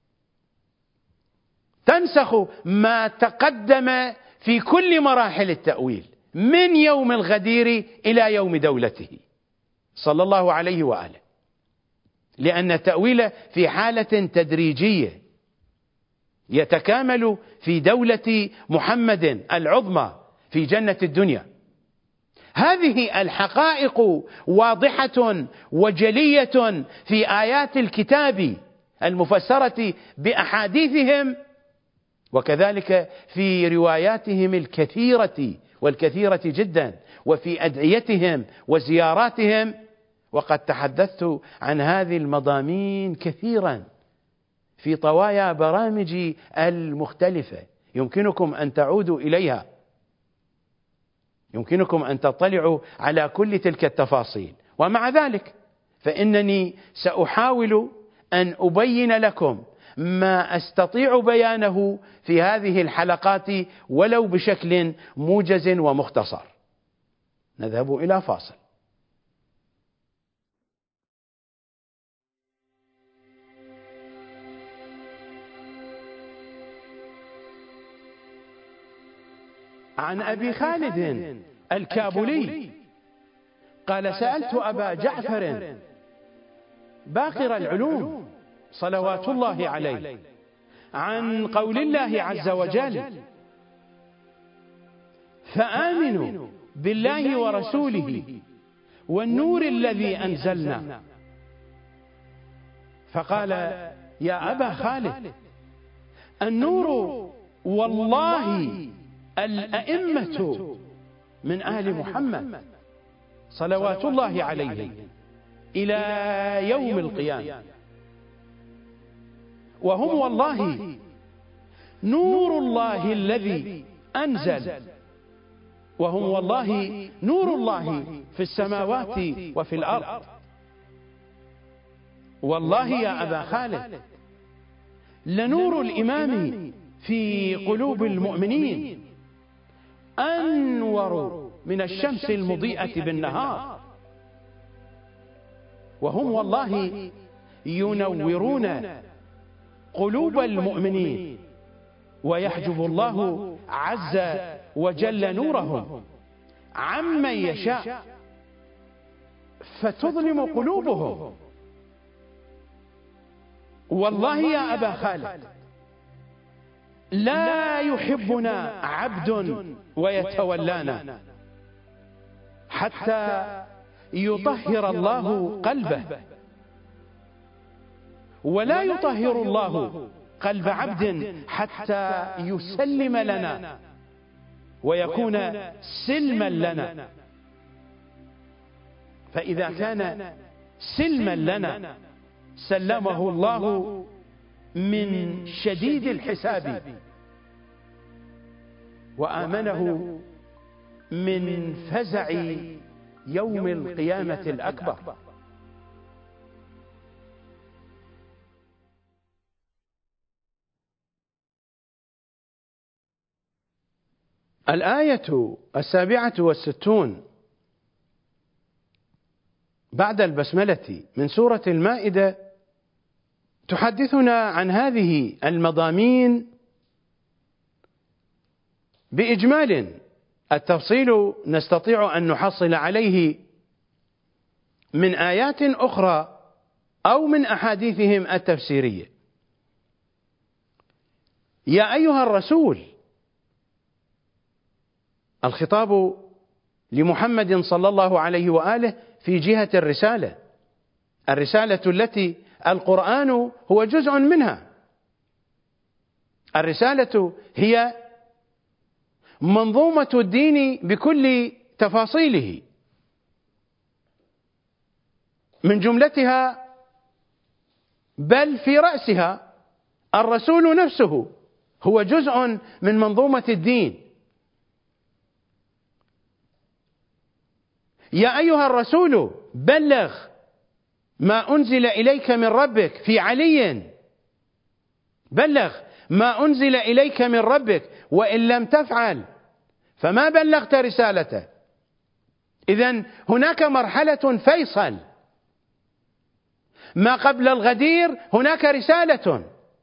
تنسخ ما تقدم في كل مراحل التأويل من يوم الغدير إلى يوم دولته صلى الله عليه وآله، لأن التأويل في حالة تدريجية يتكامل في دولة محمد العظمى في جنة الدنيا. هذه الحقائق واضحة وجلية في آيات الكتاب المفسرة بأحاديثهم، وكذلك في رواياتهم الكثيرة والكثيرة جدا، وفي أدعيتهم وزياراتهم. وقد تحدثت عن هذه المضامين كثيرا في طوايا برامجي المختلفة، يمكنكم أن تعودوا إليها، يمكنكم أن تطلعوا على كل تلك التفاصيل. ومع ذلك فإنني سأحاول أن أبين لكم ما أستطيع بيانه في هذه الحلقات ولو بشكل موجز ومختصر. نذهب إلى فاصل. عن أبي خالد الكابولي قال: سألت أبا جعفر باقر العلوم صلوات الله عليه عن قول الله عز وجل: فآمنوا بالله ورسوله والنور الذي أنزلنا. فقال: يا أبا خالد، النور والله الأئمة من آل محمد صلوات الله عليه إلى يوم القيامة، وهم والله نور الله الذي أنزل، وهم والله نور الله في السماوات وفي الأرض. والله يا أبا خالد لنور الإمام في قلوب المؤمنين أنور من الشمس المضيئة بالنهار، وهم والله ينورون قلوب المؤمنين، ويحجب الله عز وجل نورهم عمن يشاء فتظلم قلوبهم. والله يا أبا خالد لا يحبنا عبد ويتولانا حتى يطهر الله قلبه، ولا يطهر الله قلب عبد حتى يسلم لنا ويكون سلما لنا. فإذا كان سلما لنا سلمه الله من شديد الحساب، وآمنه من فزع يوم القيامة الأكبر. الآية 67 بعد البسملة من سورة المائدة تحدثنا عن هذه المضامين بإجمال. التفصيل نستطيع أن نحصل عليه من آيات أخرى أو من أحاديثهم التفسيرية. يا أيها الرسول، الخطاب لمحمد صلى الله عليه وآله في جهة الرسالة التي القرآن هو جزء منها. الرسالة هي منظومة الدين بكل تفاصيله، من جملتها بل في رأسها الرسول نفسه هو جزء من منظومة الدين. يا أيها الرسول بلغ ما أنزل إليك من ربك، في علي بلغ ما أنزل إليك من ربك، وإن لم تفعل فما بلغت رسالته. إذن هناك مرحلة فيصل، ما قبل الغدير هناك رسالة.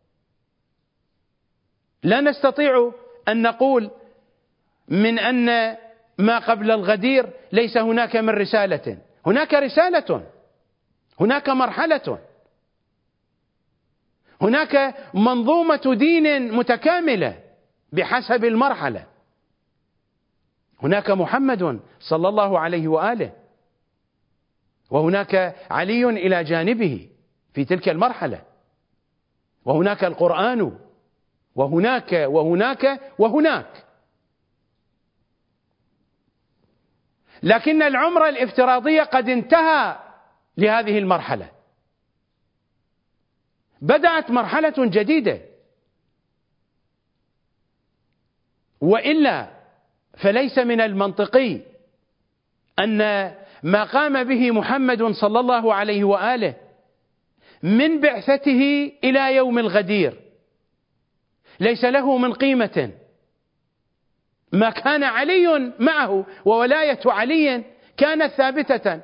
لا نستطيع أن نقول من أن ما قبل الغدير ليس هناك من رسالة، هناك رسالة، هناك مرحلة، هناك منظومة دين متكاملة بحسب المرحلة. هناك محمد صلى الله عليه وآله، وهناك علي إلى جانبه في تلك المرحلة، وهناك القرآن، وهناك وهناك وهناك. لكن العمر الافتراضي قد انتهى لهذه المرحلة، بدأت مرحلة جديدة، وإلا فليس من المنطقي أن ما قام به محمد صلى الله عليه وآله من بعثته إلى يوم الغدير ليس له من قيمة. ما كان علي معه، وولاية علي كانت ثابتة،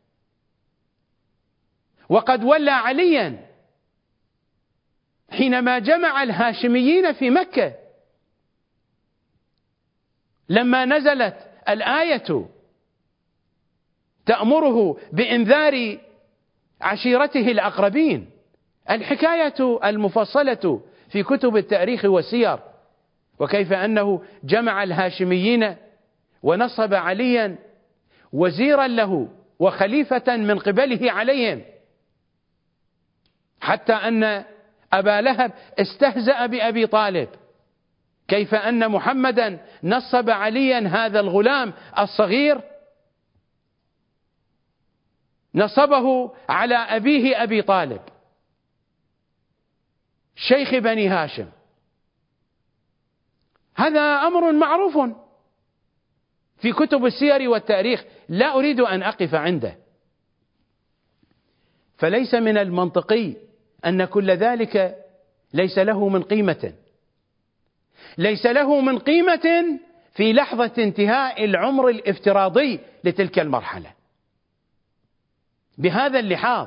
وقد ولى عليا حينما جمع الهاشميين في مكة، لما نزلت الآية تأمره بإنذار عشيرته الأقربين. الحكاية المفصلة في كتب التاريخ والسير، وكيف أنه جمع الهاشميين ونصب عليا وزيرا له وخليفة من قبله عليهم، حتى أن أبا لهب استهزأ بأبي طالب، كيف أن محمدا نصب عليا هذا الغلام الصغير، نصبه على أبيه أبي طالب شيخ بني هاشم. هذا أمر معروف في كتب السير والتاريخ، لا أريد أن أقف عنده. فليس من المنطقي أن كل ذلك ليس له من قيمة، ليس له من قيمة في لحظة انتهاء العمر الافتراضي لتلك المرحلة. بهذا اللحاظ،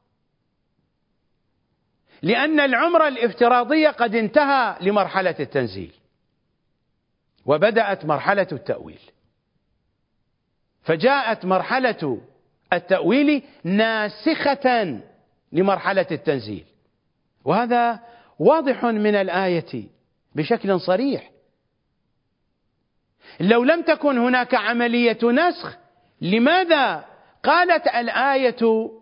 لأن العمر الافتراضي قد انتهى لمرحلة التنزيل، وبدأت مرحلة التأويل، فجاءت مرحلة التأويل ناسخة لمرحلة التنزيل، وهذا واضح من الآية بشكل صريح. لو لم تكن هناك عملية نسخ، لماذا قالت الآية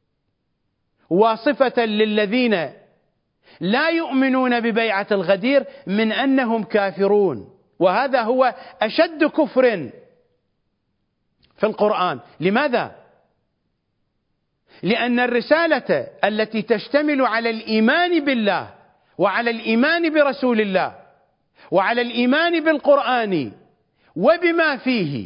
واصفة للذين لا يؤمنون ببيعة الغدير من أنهم كافرون؟ وهذا هو أشد كفر في القرآن. لماذا؟ لأن الرسالة التي تشتمل على الإيمان بالله، وعلى الإيمان برسول الله، وعلى الإيمان بالقرآن وبما فيه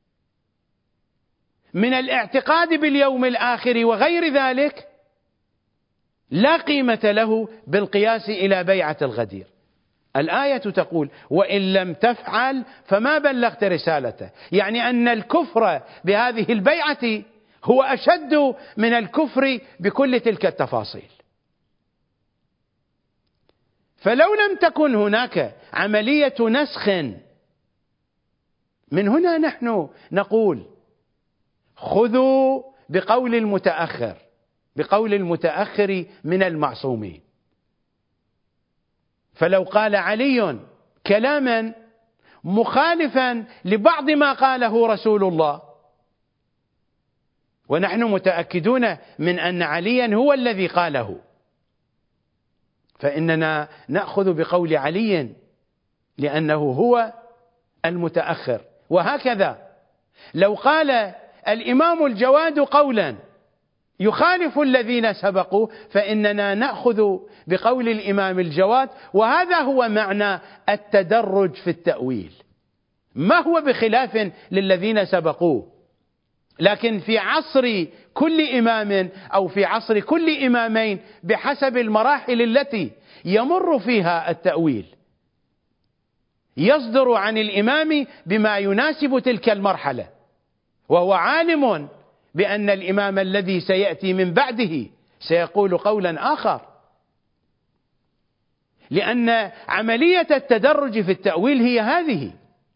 من الاعتقاد باليوم الآخر وغير ذلك، لا قيمة له بالقياس إلى بيعة الغدير. الآية تقول وإن لم تفعل فما بلغت رسالته، يعني أن الكفر بهذه البيعة هو أشد من الكفر بكل تلك التفاصيل. فلو لم تكن هناك عملية نسخ، من هنا نحن نقول خذوا بقول المتأخر، بقول المتأخر من المعصومين. فلو قال علي كلاما مخالفا لبعض ما قاله رسول الله، ونحن متأكدون من أن عليا هو الذي قاله، فإننا نأخذ بقول علي لأنه هو المتأخر. وهكذا لو قال الإمام الجواد قولا يخالف الذين سبقوا، فإننا نأخذ بقول الإمام الجواد. وهذا هو معنى التدرج في التأويل، ما هو بخلاف للذين سبقوه، لكن في عصر كل إمام أو في عصر كل إمامين بحسب المراحل التي يمر فيها التأويل، يصدر عن الإمام بما يناسب تلك المرحلة، وهو عالم بأن الإمام الذي سيأتي من بعده سيقول قولا آخر، لأن عملية التدرج في التأويل هي هذه.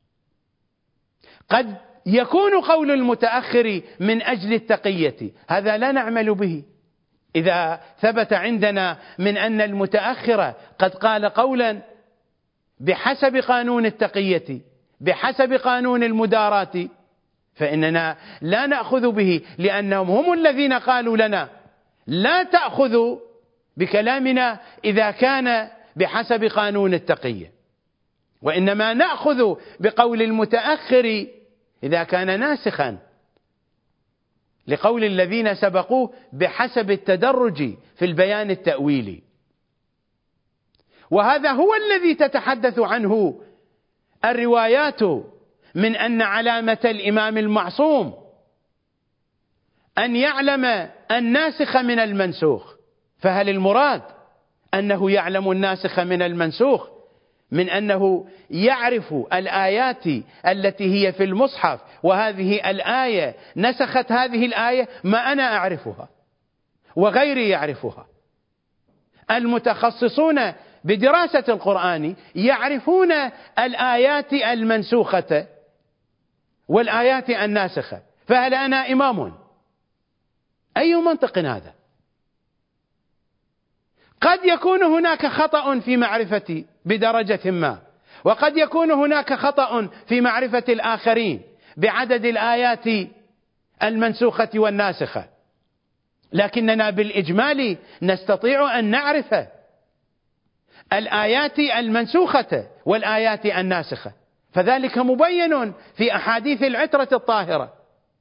قد يكون قول المتأخر من أجل التقية، هذا لا نعمل به. إذا ثبت عندنا من أن المتأخر قد قال قولا بحسب قانون التقية، بحسب قانون المداراة، فإننا لا نأخذ به، لأنهم هم الذين قالوا لنا لا تأخذوا بكلامنا إذا كان بحسب قانون التقية، وإنما نأخذ بقول المتأخر إذا كان ناسخا لقول الذين سبقوه بحسب التدرج في البيان التأويلي. وهذا هو الذي تتحدث عنه الروايات من أن علامة الإمام المعصوم أن يعلم الناسخ من المنسوخ. فهل المراد أنه يعلم الناسخ من المنسوخ من أنه يعرف الآيات التي هي في المصحف، وهذه الآية نسخت هذه الآية؟ ما أنا أعرفها وغيري يعرفها. المتخصصون بدراسة القرآن يعرفون الآيات المنسوخة والآيات الناسخة، فهل أنا إمام؟ أي منطق هذا؟ قد يكون هناك خطأ في معرفتي بدرجة ما، وقد يكون هناك خطأ في معرفة الآخرين بعدد الآيات المنسوخة والناسخة، لكننا بالإجمال نستطيع أن نعرف الآيات المنسوخة والآيات الناسخة، فذلك مبين في أحاديث العترة الطاهرة.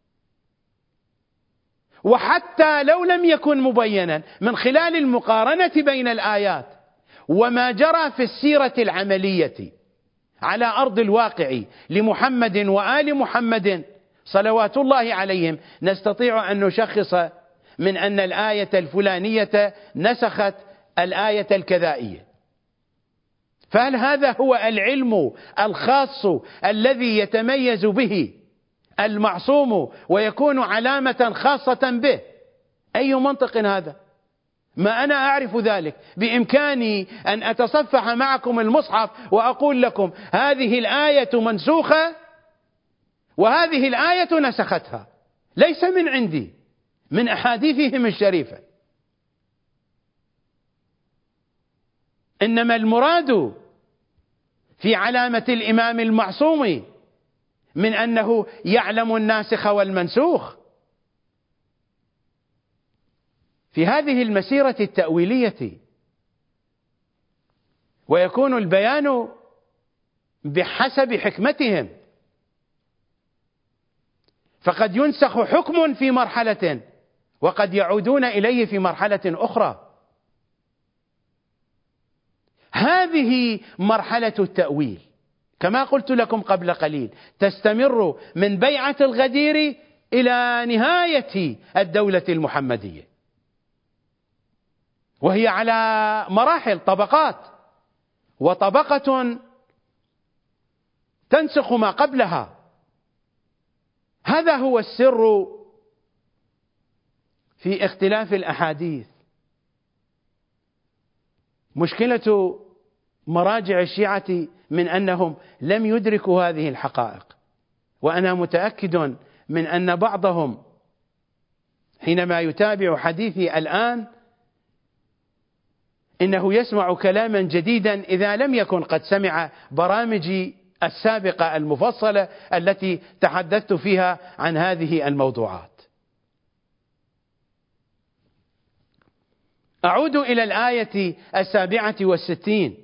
وحتى لو لم يكن مبينا، من خلال المقارنة بين الآيات وما جرى في السيرة العملية على أرض الواقع لمحمد وآل محمد صلوات الله عليهم، نستطيع أن نشخص من أن الآية الفلانية نسخت الآية الكذائية. فهل هذا هو العلم الخاص الذي يتميز به المعصوم ويكون علامة خاصة به؟ أي منطق هذا؟ ما أنا أعرف ذلك. بإمكاني أن أتصفح معكم المصحف وأقول لكم هذه الآية منسوخة وهذه الآية نسختها، ليس من عندي، من أحاديثهم الشريفة. إنما المراد في علامة الإمام المعصوم من أنه يعلم الناسخ والمنسوخ في هذه المسيرة التأويلية، ويكون البيان بحسب حكمتهم. فقد ينسخ حكم في مرحلة وقد يعودون إليه في مرحلة أخرى. هذه مرحلة التأويل كما قلت لكم قبل قليل، تستمر من بيعة الغدير إلى نهاية الدولة المحمدية، وهي على مراحل طبقات. وطبقة تنسخ ما قبلها. هذا هو السر في اختلاف الأحاديث. مشكلة مراجع الشيعة من أنهم لم يدركوا هذه الحقائق، وأنا متأكد من أن بعضهم حينما يتابع حديثي الآن إنه يسمع كلاما جديدا إذا لم يكن قد سمع برامجي السابقة المفصلة التي تحدثت فيها عن هذه الموضوعات. أعود إلى الآية 67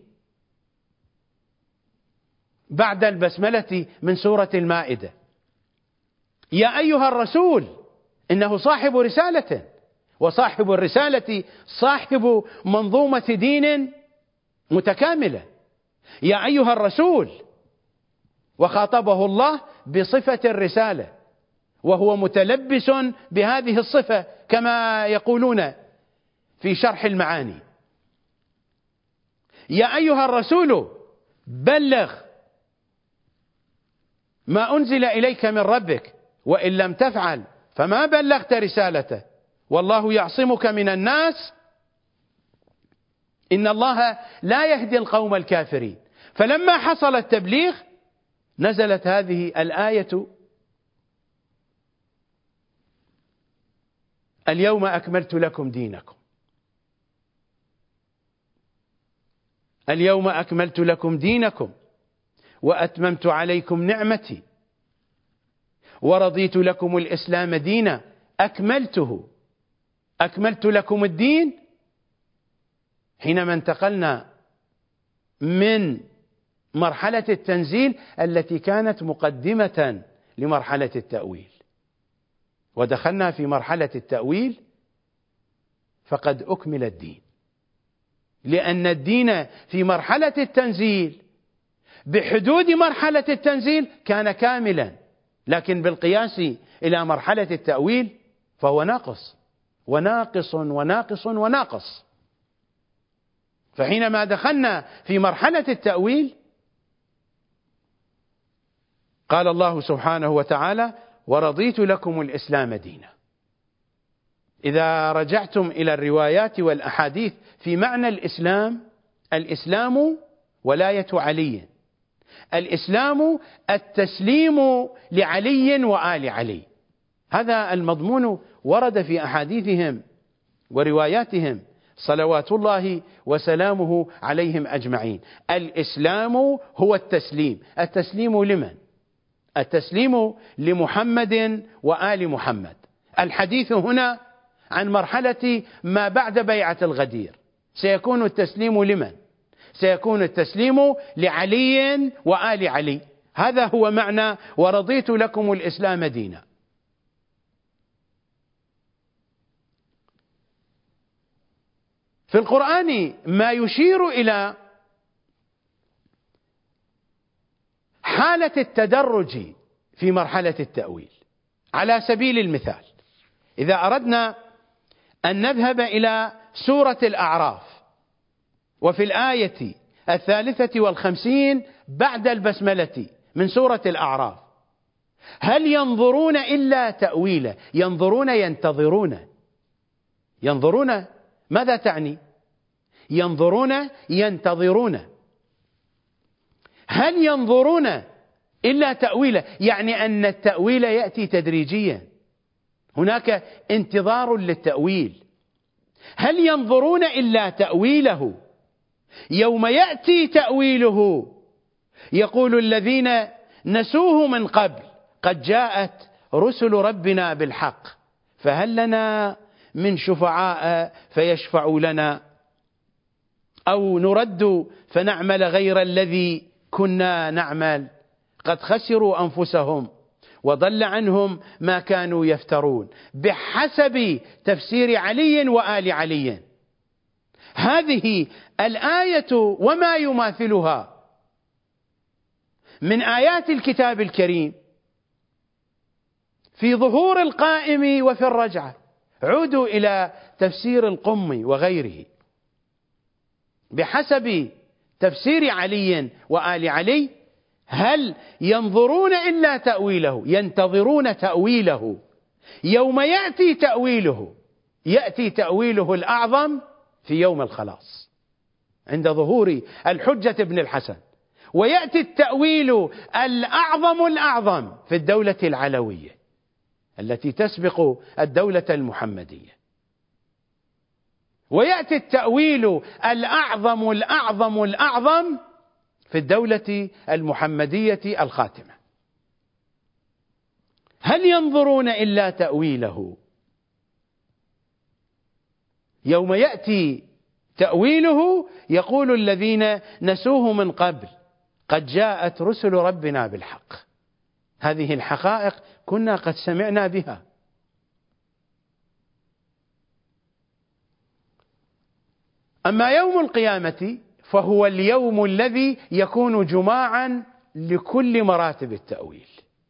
بعد البسملة من سورة المائدة: يا أيها الرسول إنه صاحب رسالة، وصاحب الرسالة صاحب منظومة دين متكاملة. يا أيها الرسول، وخاطبه الله بصفة الرسالة وهو متلبس بهذه الصفة كما يقولون في شرح المعاني. يا أيها الرسول بلغ ما أنزل إليك من ربك وإن لم تفعل فما بلغت رسالته والله يعصمك من الناس إن الله لا يهدي القوم الكافرين. فلما حصل التبليغ نزلت هذه الآية: اليوم أكملت لكم دينكم، اليوم أكملت لكم دينكم وأتممت عليكم نعمتي ورضيت لكم الإسلام دينا. أكملت لكم الدين حينما انتقلنا من مرحلة التنزيل التي كانت مقدمة لمرحلة التأويل، ودخلنا في مرحلة التأويل فقد أكمل الدين، لأن الدين في مرحلة التنزيل بحدود مرحلة التنزيل كان كاملا، لكن بالقياس إلى مرحلة التأويل فهو ناقص وناقص وناقص وناقص. فحينما دخلنا في مرحلة التأويل قال الله سبحانه وتعالى: ورضيت لكم الإسلام دينا. إذا رجعتم إلى الروايات والأحاديث في معنى الإسلام ولاية علي، الإسلام التسليم لعلي وآل علي. هذا المضمون ورد في أحاديثهم ورواياتهم صلوات الله وسلامه عليهم أجمعين. الإسلام هو التسليم. التسليم لمن؟ التسليم لمحمد وآل محمد. الحديث هنا عن مرحلة ما بعد بيعة الغدير. سيكون التسليم لمن؟ سيكون التسليم لعلي وآل علي. هذا هو معنى ورضيت لكم الإسلام دينا. في القرآن ما يشير إلى حالة التدرج في مرحلة التأويل. على سبيل المثال، إذا أردنا أن نذهب إلى سورة الأعراف وفي الآية 53 بعد البسملة من سورة الأعراف: هل ينظرون إلا تأويله. ينظرون ماذا تعني؟ ينتظرون. هل ينظرون إلا تأويله، يعني أن التأويل يأتي تدريجيا، هناك انتظار للتأويل. هل ينظرون إلا تأويله، يوم يأتي تأويله يقول الذين نسوه من قبل قد جاءت رسل ربنا بالحق فهل لنا من شفعاء فيشفعوا لنا أو نرد فنعمل غير الذي كنا نعمل قد خسروا أنفسهم وضل عنهم ما كانوا يفترون، بحسب تفسير علي وآل علي. هذه الآية وما يماثلها من آيات الكتاب الكريم في ظهور القائم وفي الرجعة. عودوا إلى تفسير القم وغيره. بحسب تفسير علي وآل علي: هل ينظرون إلا تأويله، ينتظرون تأويله يوم يأتي تأويله، يأتي تأويله الأعظم في يوم الخلاص عند ظهور الحجة ابن الحسن، ويأتي التأويل الأعظم في الدولة العلوية التي تسبق الدولة المحمدية، ويأتي التأويل الأعظم في الدولة المحمدية الخاتمة. هل ينظرون إلا تأويله، يوم يأتي تأويله يقول الذين نسوه من قبل قد جاءت رسل ربنا بالحق. هذه الحقائق كنا قد سمعنا بها. أما يوم القيامة فهو اليوم الذي يكون جماعا لكل مراتب التأويل،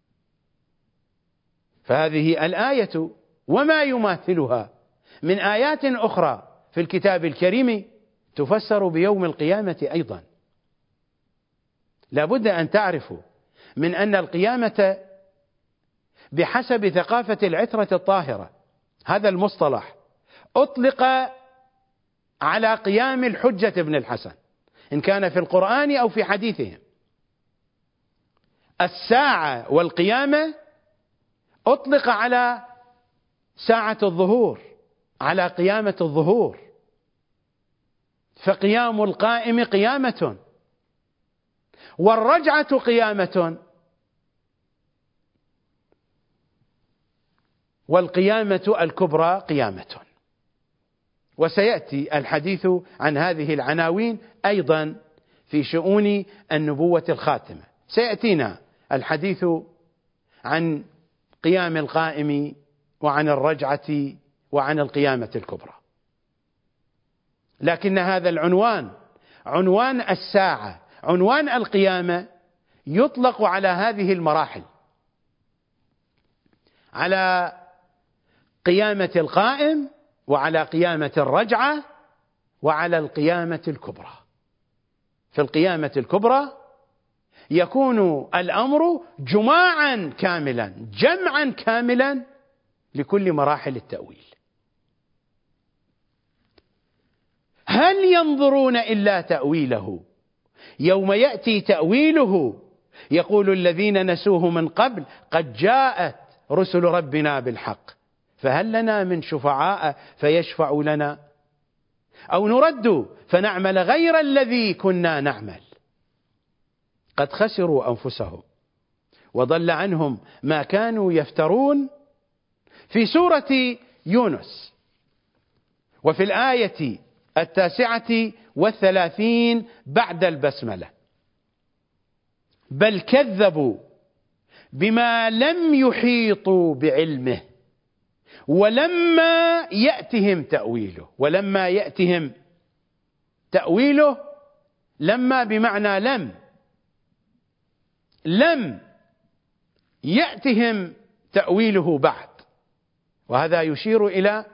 فهذه الآية وما يماثلها من آيات أخرى في الكتاب الكريم تفسر بيوم القيامة أيضا. لا بد أن تعرفوا من أن القيامة بحسب ثقافة العترة الطاهرة، هذا المصطلح أطلق على قيام الحجة ابن الحسن إن كان في القرآن أو في حديثهم. الساعة والقيامة أطلق على ساعة الظهور، على قيامة الظهور، فقيام القائم قيامة، والرجعة قيامة، والقيامة الكبرى قيامة. وسيأتي الحديث عن هذه العناوين أيضا في شؤون النبوة الخاتمة. سيأتينا الحديث عن قيام القائم وعن الرجعة وعن القيامة الكبرى، لكن هذا العنوان، عنوان الساعة، عنوان القيامة، يطلق على هذه المراحل، على قيامة القائم وعلى قيامة الرجعة وعلى القيامة الكبرى. في القيامة الكبرى يكون الأمر جماعا كاملا، جمعا كاملا لكل مراحل التأويل. هل ينظرون إلا تأويله، يوم يأتي تأويله يقول الذين نسوه من قبل قد جاءت رسل ربنا بالحق فهل لنا من شفعاء فيشفعوا لنا أو نرد فنعمل غير الذي كنا نعمل قد خسروا أنفسهم وضل عنهم ما كانوا يفترون. في سورة يونس وفي الآية 39 بعد البسملة: بل كذبوا بما لم يحيطوا بعلمه ولما يأتهم تأويله. ولما يأتهم تأويله، لما بمعنى لم يأتهم تأويله بعد، وهذا يشير إلى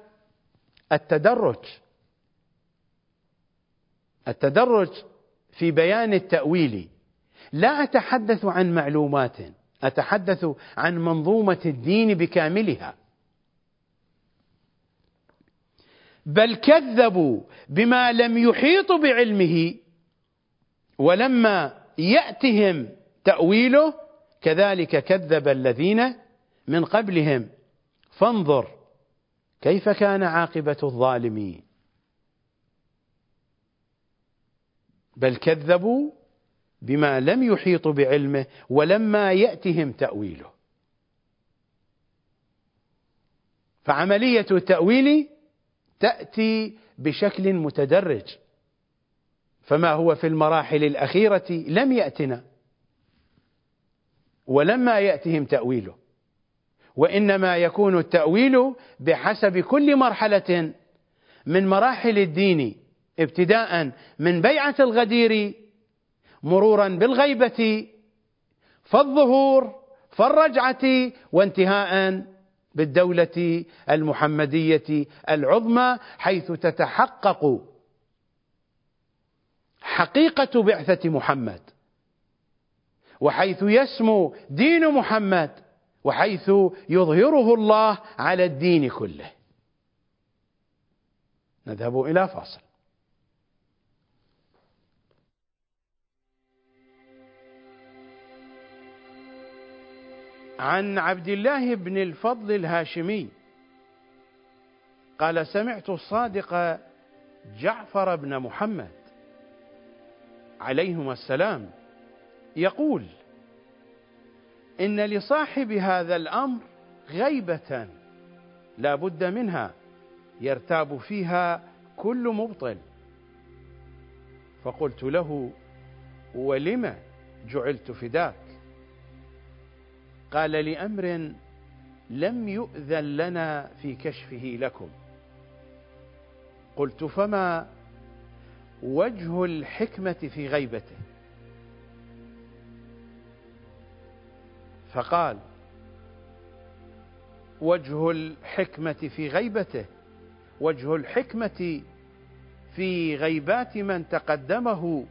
التدرج في بيان التأويل. لا أتحدث عن معلومات، أتحدث عن منظومة الدين بكاملها. بل كذبوا بما لم يحيطوا بعلمه ولما يأتهم تأويله كذلك كذب الذين من قبلهم فانظر كيف كان عاقبة الظالمين. بل كذبوا بما لم يحيطوا بعلمه ولما يأتهم تأويله. فعملية التأويل تأتي بشكل متدرج، فما هو في المراحل الأخيرة لم يأتنا ولما يأتهم تأويله، وإنما يكون التأويل بحسب كل مرحلة من مراحل الدين، ابتداء من بيعة الغدير مرورا بالغيبة فالظهور فالرجعة وانتهاء بالدولة المحمدية العظمى، حيث تتحقق حقيقة بعثة محمد، وحيث يسمو دين محمد، وحيث يظهره الله على الدين كله. نذهب إلى فاصل. عن عبد الله بن الفضل الهاشمي قال: سمعت الصادق جعفر بن محمد عليهما السلام يقول: إن لصاحب هذا الأمر غيبة لا بد منها يرتاب فيها كل مبطل. فقلت له: ولم جعلت فداك؟ قال: لأمر لم يؤذن لنا في كشفه لكم. قلت: فما وجه الحكمة في غيبته؟ فقال: وجه الحكمة في غيبته وجه الحكمة في غيبات من تقدمه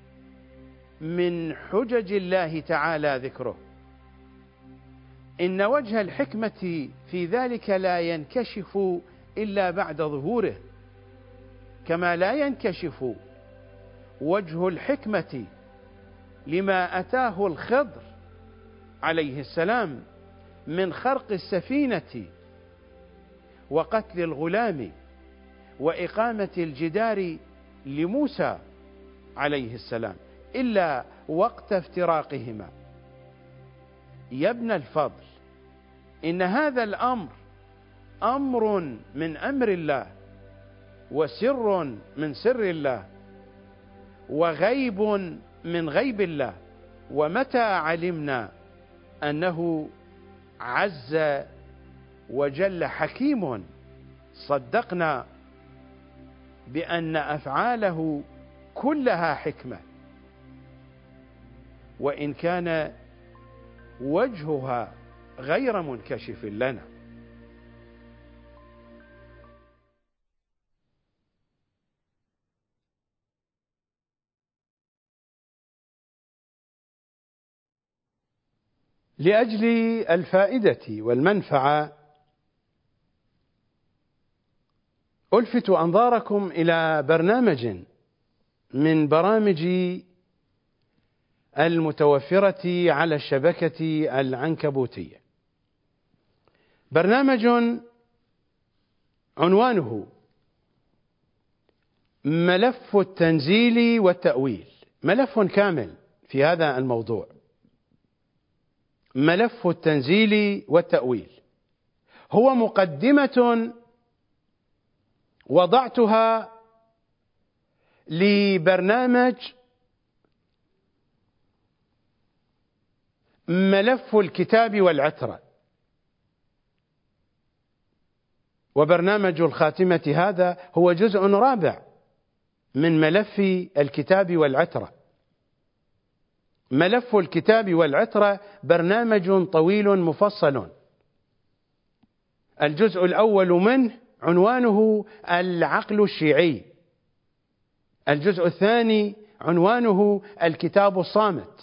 من حجج الله تعالى ذكره. إن وجه الحكمة في ذلك لا ينكشف إلا بعد ظهوره، كما لا ينكشف وجه الحكمة لما أتاه الخضر عليه السلام من خرق السفينة وقتل الغلام وإقامة الجدار لموسى عليه السلام إلا وقت افتراقهما. يا ابن الفضل، إن هذا الأمر أمر من أمر الله، وسر من سر الله، وغيب من غيب الله. ومتى علمنا أنه عز وجل حكيم صدقنا بأن أفعاله كلها حكمة، وإن كان وجهها غير منكشف لنا. لأجل الفائدة والمنفعة ألفت أنظاركم إلى برنامج من برامج المتوفرة على الشبكة العنكبوتية، برنامج عنوانه ملف التنزيل والتأويل. ملف كامل في هذا الموضوع، ملف التنزيل والتأويل. هو مقدمة وضعتها لبرنامج ملف الكتاب والعترة، وبرنامج الخاتمة هذا هو جزء رابع من ملف الكتاب والعترة. ملف الكتاب والعترة برنامج طويل مفصل. الجزء الأول منه عنوانه العقل الشيعي، الجزء الثاني عنوانه الكتاب الصامت،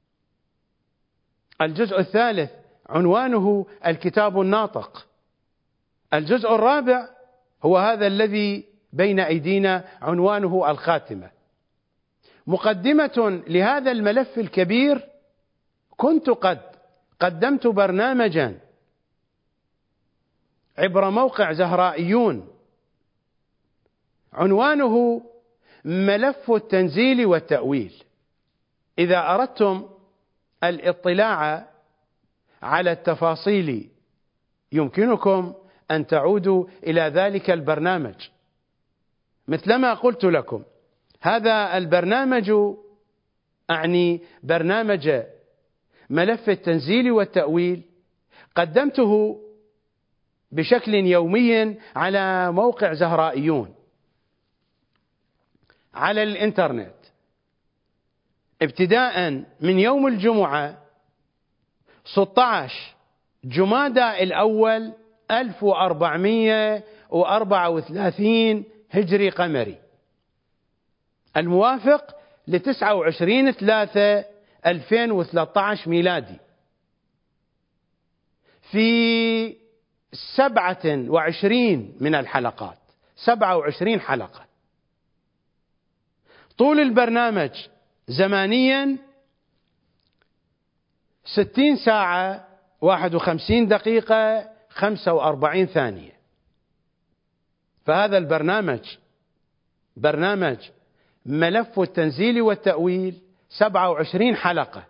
الجزء الثالث عنوانه الكتاب الناطق، الجزء الرابع هو هذا الذي بين أيدينا عنوانه الخاتمة. مقدمة لهذا الملف الكبير، كنت قد قدمت برنامجا عبر موقع زهرائيون عنوانه ملف التنزيل والتأويل. إذا أردتم الاطلاع على التفاصيل يمكنكم أن تعودوا إلى ذلك البرنامج. مثلما قلت لكم، هذا البرنامج أعني برنامج ملف التنزيل والتأويل قدمته بشكل يومي على موقع زهرائيون على الإنترنت، ابتداء من يوم الجمعة 16 جمادى الأول 1434 هجري قمري، الموافق ل29/3/2013 ميلادي. في 27 من الحلقات، 27 حلقة. طول البرنامج زمانيا 60 ساعة 51 دقيقة 45 ثانية. فهذا البرنامج برنامج ملف التنزيل والتأويل، 27 حلقة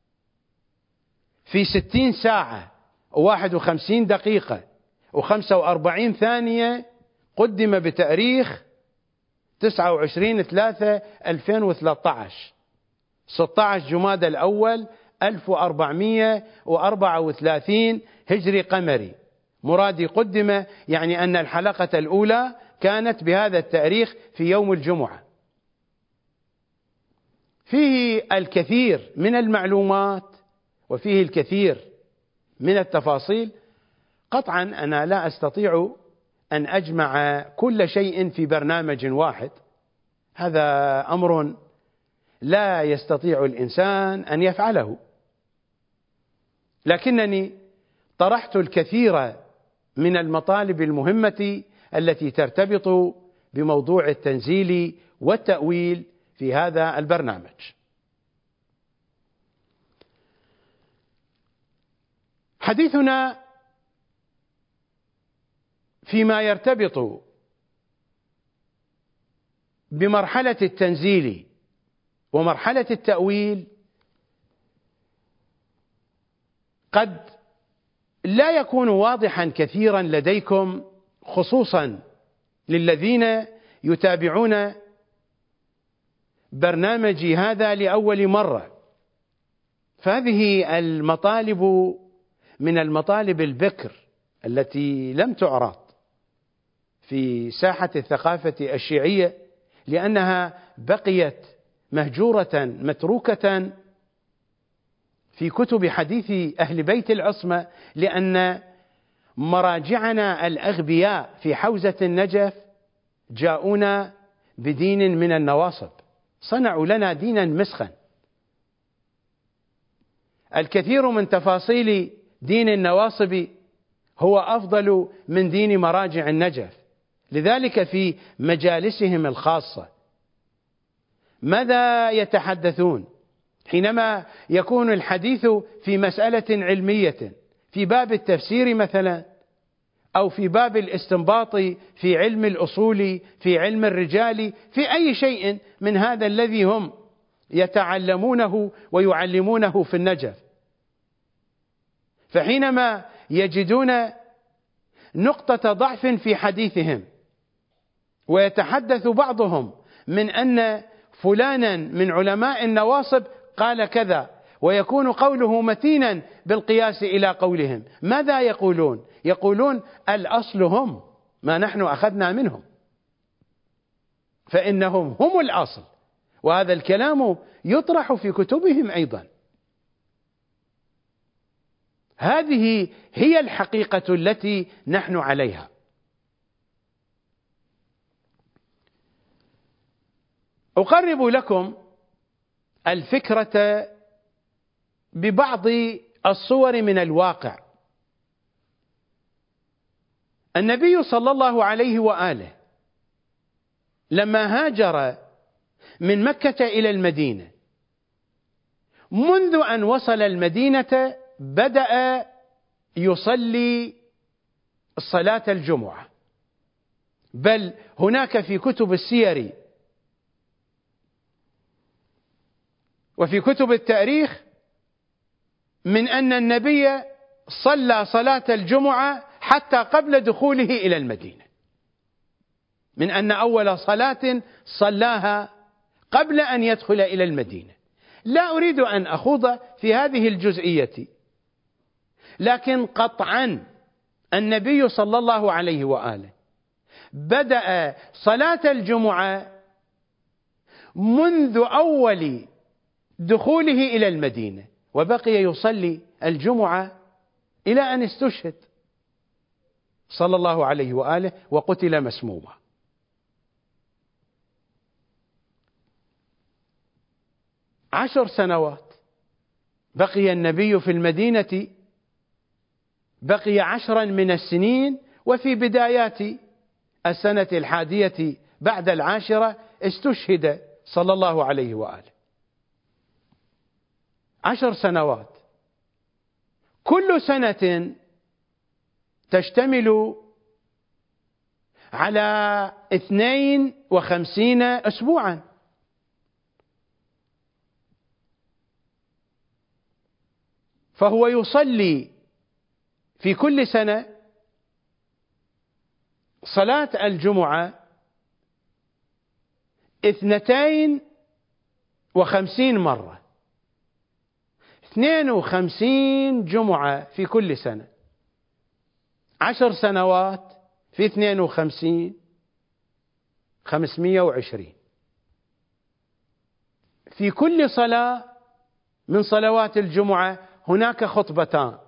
في 60 ساعة 51 دقيقة و45 ثانية، قدم بتاريخ 29/3/2013، 16 جمادى الأول 1434 هجري قمري. مرادي قدم يعني أن الحلقة الأولى كانت بهذا التاريخ في يوم الجمعة. فيه الكثير من المعلومات وفيه الكثير من التفاصيل. قطعا أنا لا أستطيع أن أجمع كل شيء في برنامج واحد، هذا أمر لا يستطيع الإنسان أن يفعله، لكنني طرحت الكثير من المطالب المهمة التي ترتبط بموضوع التنزيل والتأويل في هذا البرنامج. حديثنا فيما يرتبط بمرحلة التنزيل ومرحلة التأويل قد لا يكون واضحا كثيرا لديكم، خصوصا للذين يتابعون برنامجي هذا لأول مرة. فهذه المطالب من المطالب البكر التي لم تعرض في ساحة الثقافة الشيعية، لأنها بقيت مهجورة متروكة في كتب حديث أهل بيت العصمة، لأن مراجعنا الأغبياء في حوزة النجف جاءونا بدين من النواصب، صنعوا لنا دينا مسخا. الكثير من تفاصيل دين النواصب هو أفضل من دين مراجع النجف. لذلك في مجالسهم الخاصة ماذا يتحدثون حينما يكون الحديث في مسألة علمية، في باب التفسير مثلا، أو في باب الاستنباط في علم الأصول، في علم الرجال، في أي شيء من هذا الذي هم يتعلمونه ويعلمونه في النجف. فحينما يجدون نقطة ضعف في حديثهم ويتحدث بعضهم من أن فلانا من علماء النواصب قال كذا، ويكون قوله متينا بالقياس إلى قولهم، ماذا يقولون؟ يقولون الأصل هم، ما نحن أخذنا منهم، فإنهم هم الأصل. وهذا الكلام يطرح في كتبهم أيضا. هذه هي الحقيقة التي نحن عليها. أقرب لكم الفكرة ببعض الصور من الواقع. النبي صلى الله عليه وآله لما هاجر من مكة إلى المدينة، منذ أن وصل المدينة بدأ يصلي صلاة الجمعة، بل هناك في كتب السير وفي كتب التاريخ من أن النبي صلى صلاة الجمعة حتى قبل دخوله إلى المدينة، من أن أول صلاة صلاها قبل أن يدخل إلى المدينة. لا أريد أن أخوض في هذه الجزئية، لكن قطعا النبي صلى الله عليه وآله بدأ صلاة الجمعة منذ أول دخوله إلى المدينة، وبقي يصلي الجمعة إلى أن استشهد صلى الله عليه وآله وقتل مسموما. 10 سنوات بقي النبي في المدينة، بقي 10 من السنين، وفي بدايات السنة 11 بعد 10 استشهد صلى الله عليه وآله. 10 سنوات، كل سنة تشتمل على 52 أسبوعا، فهو يصلي في كل سنة صلاة الجمعة 52 مرة، 52 جمعة في كل سنة، 10 سنوات في 52 520. في كل صلاة من صلوات الجمعة هناك خطبتان،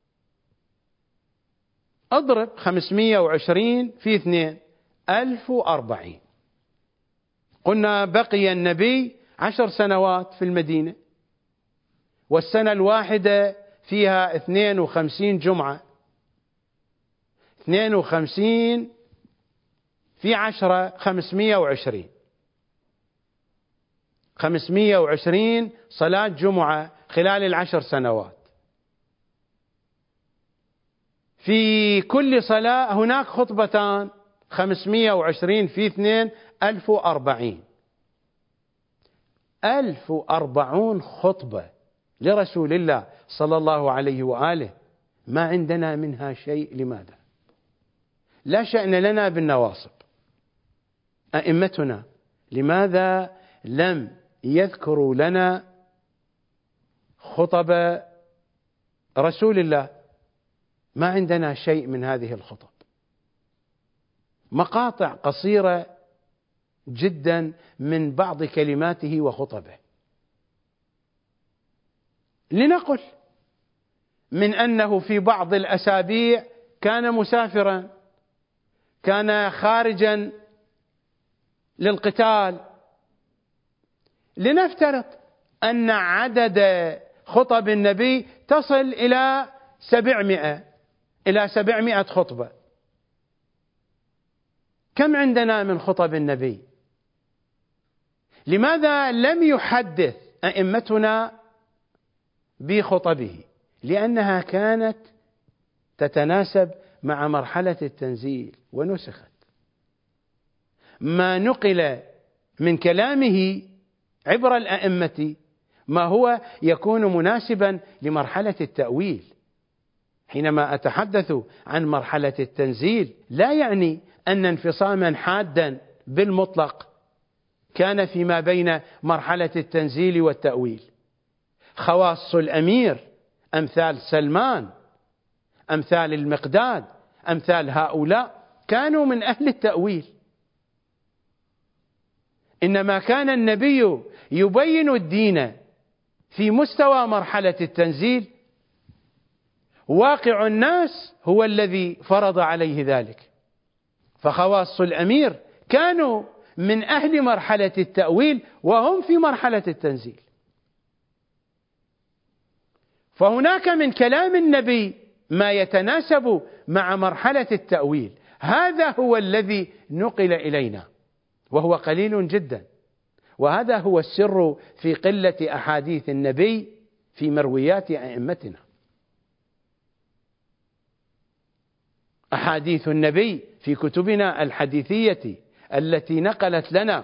اضرب 520 في 2 1040. قلنا بقي النبي 10 سنوات في المدينة، والسنة الواحدة فيها 52 جمعة، 52 في 10 520، 520 صلاة جمعة خلال 10 سنوات. في كل صلاة هناك خطبتان، 520 في 2 1040. 1040 خطبة لرسول الله صلى الله عليه وآله، ما عندنا منها شيء. لماذا؟ لا شأن لنا بالنواصب. أئمتنا لماذا لم يذكروا لنا خطب رسول الله؟ ما عندنا شيء من هذه الخطب، مقاطع قصيرة جدا من بعض كلماته وخطبه. لنقل من أنه في بعض الأسابيع كان مسافرا، كان خارجا للقتال، لنفترض أن عدد خطب النبي تصل إلى 700 خطبة. كم عندنا من خطب النبي؟ لماذا لم يحدث أئمتنا بخطبه؟ لأنها كانت تتناسب مع مرحلة التنزيل ونسخت. ما نقل من كلامه عبر الأئمة ما هو يكون مناسبا لمرحلة التأويل. حينما أتحدث عن مرحلة التنزيل لا يعني أن انفصاما حادا بالمطلق كان فيما بين مرحلة التنزيل والتأويل. خواص الأمير أمثال سلمان، أمثال المقداد، أمثال هؤلاء كانوا من أهل التأويل، إنما كان النبي يبين الدين في مستوى مرحلة التنزيل، واقع الناس هو الذي فرض عليه ذلك. فخواص الأمير كانوا من أهل مرحلة التأويل وهم في مرحلة التنزيل. فهناك من كلام النبي ما يتناسب مع مرحلة التأويل، هذا هو الذي نقل إلينا وهو قليل جدا. وهذا هو السر في قلة أحاديث النبي في مرويات أئمتنا. أحاديث النبي في كتبنا الحديثية التي نقلت لنا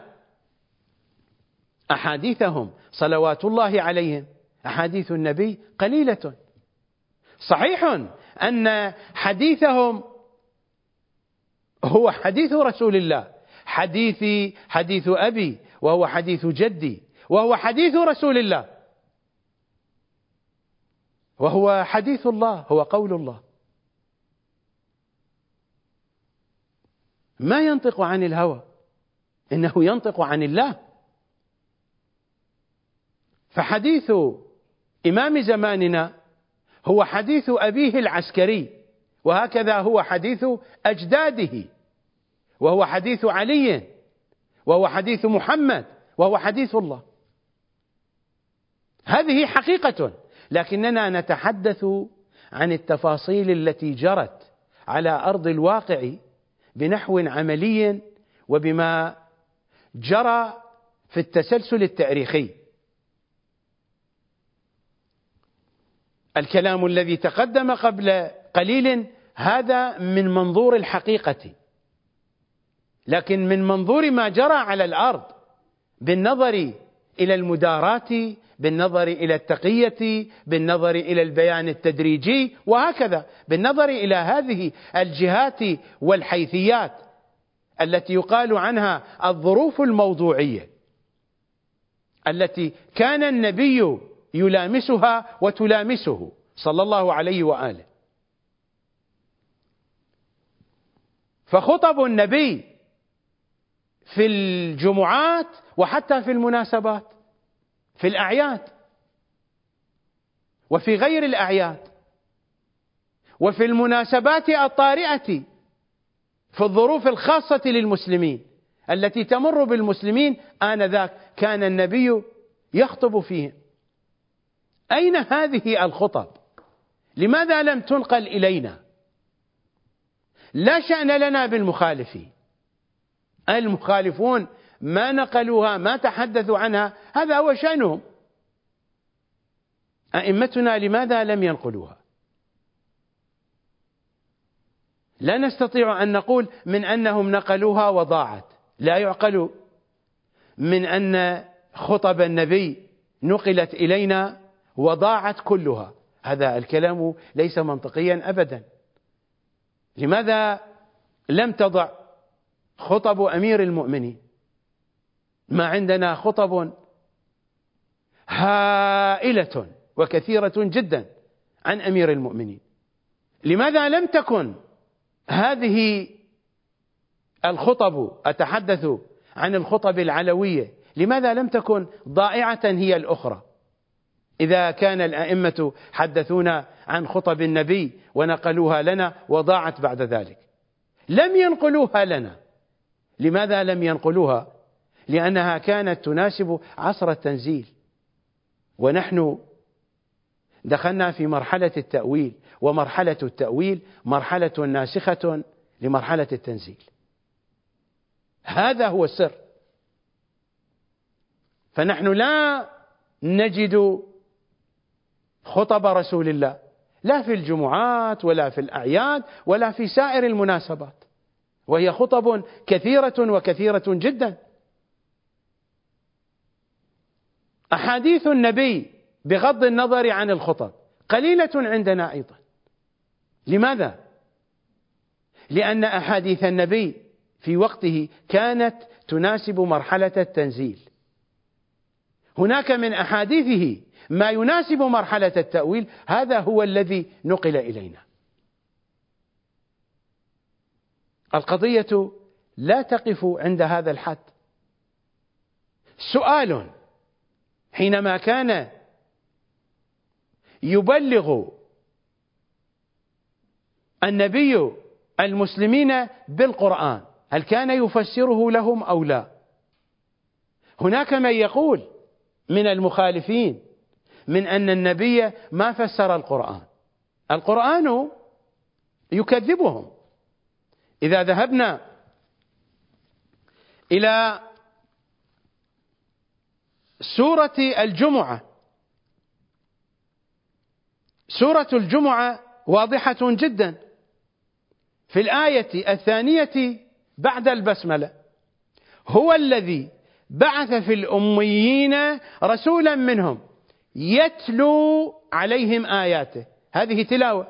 أحاديثهم صلوات الله عليهم، أحاديث النبي قليلة. صحيح أن حديثهم هو حديث رسول الله، حديثي حديث أبي، وهو حديث جدي، وهو حديث رسول الله، وهو حديث الله، هو قول الله، ما ينطق عن الهوى، إنه ينطق عن الله. فحديث إمام زماننا هو حديث أبيه العسكري، وهكذا هو حديث أجداده، وهو حديث علي، وهو حديث محمد، وهو حديث الله. هذه حقيقة، لكننا نتحدث عن التفاصيل التي جرت على أرض الواقع بنحو عملي وبما جرى في التسلسل التاريخي. الكلام الذي تقدم قبل قليل هذا من منظور الحقيقة، لكن من منظور ما جرى على الأرض بالنظر إلى المداراة، بالنظر إلى التقية، بالنظر إلى البيان التدريجي، وهكذا بالنظر إلى هذه الجهات والحيثيات التي يقال عنها الظروف الموضوعية التي كان النبي يلامسها وتلامسه صلى الله عليه وآله. فخطب النبي في الجمعات وحتى في المناسبات، في الأعياد وفي غير الأعياد وفي المناسبات الطارئة، في الظروف الخاصة للمسلمين التي تمر بالمسلمين آنذاك كان النبي يخطب فيهم. أين هذه الخطب؟ لماذا لم تنقل إلينا؟ لا شأن لنا بالمخالفين، المخالفون ما نقلوها، ما تحدثوا عنها، هذا هو شأنهم. أئمتنا لماذا لم ينقلوها؟ لا نستطيع أن نقول من أنهم نقلوها وضاعت، لا يعقل من أن خطب النبي نقلت إلينا وضاعت كلها، هذا الكلام ليس منطقيا أبدا. لماذا لم تضع خطب أمير المؤمنين؟ ما عندنا خطب هائلة وكثيرة جدا عن أمير المؤمنين. لماذا لم تكن هذه الخطب، أتحدث عن الخطب العلوية، لماذا لم تكن ضائعة هي الأخرى؟ إذا كان الأئمة حدثونا عن خطب النبي ونقلوها لنا وضاعت بعد ذلك، لم ينقلوها لنا. لماذا لم ينقلوها؟ لأنها كانت تناسب عصر التنزيل، ونحن دخلنا في مرحلة التأويل، ومرحلة التأويل مرحلة ناسخة لمرحلة التنزيل. هذا هو السر. فنحن لا نجد خطب رسول الله لا في الجمعات ولا في الأعياد ولا في سائر المناسبات، وهي خطب كثيرة وكثيرة جدا. أحاديث النبي بغض النظر عن الخطب قليلة عندنا أيضا. لماذا؟ لأن أحاديث النبي في وقته كانت تناسب مرحلة التنزيل. هناك من أحاديثه ما يناسب مرحلة التأويل، هذا هو الذي نقل إلينا. القضية لا تقف عند هذا الحد. سؤال: حينما كان يبلغ النبي المسلمين بالقرآن، هل كان يفسره لهم أو لا؟ هناك من يقول من المخالفين من أن النبي ما فسر القرآن. القرآن يكذبهم. إذا ذهبنا إلى سورة الجمعة، سورة الجمعة واضحة جدا في الآية الثانية بعد البسملة: هو الذي بعث في الأميين رسولا منهم يتلو عليهم آياته، هذه تلاوة،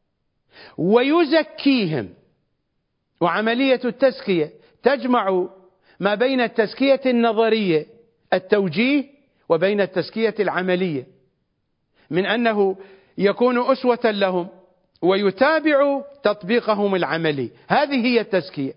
ويزكيهم. وعملية التزكية تجمع ما بين التزكية النظرية التوجيه وبين التزكية العملية، من أنه يكون أسوة لهم ويتابع تطبيقهم العملي، هذه هي التزكية.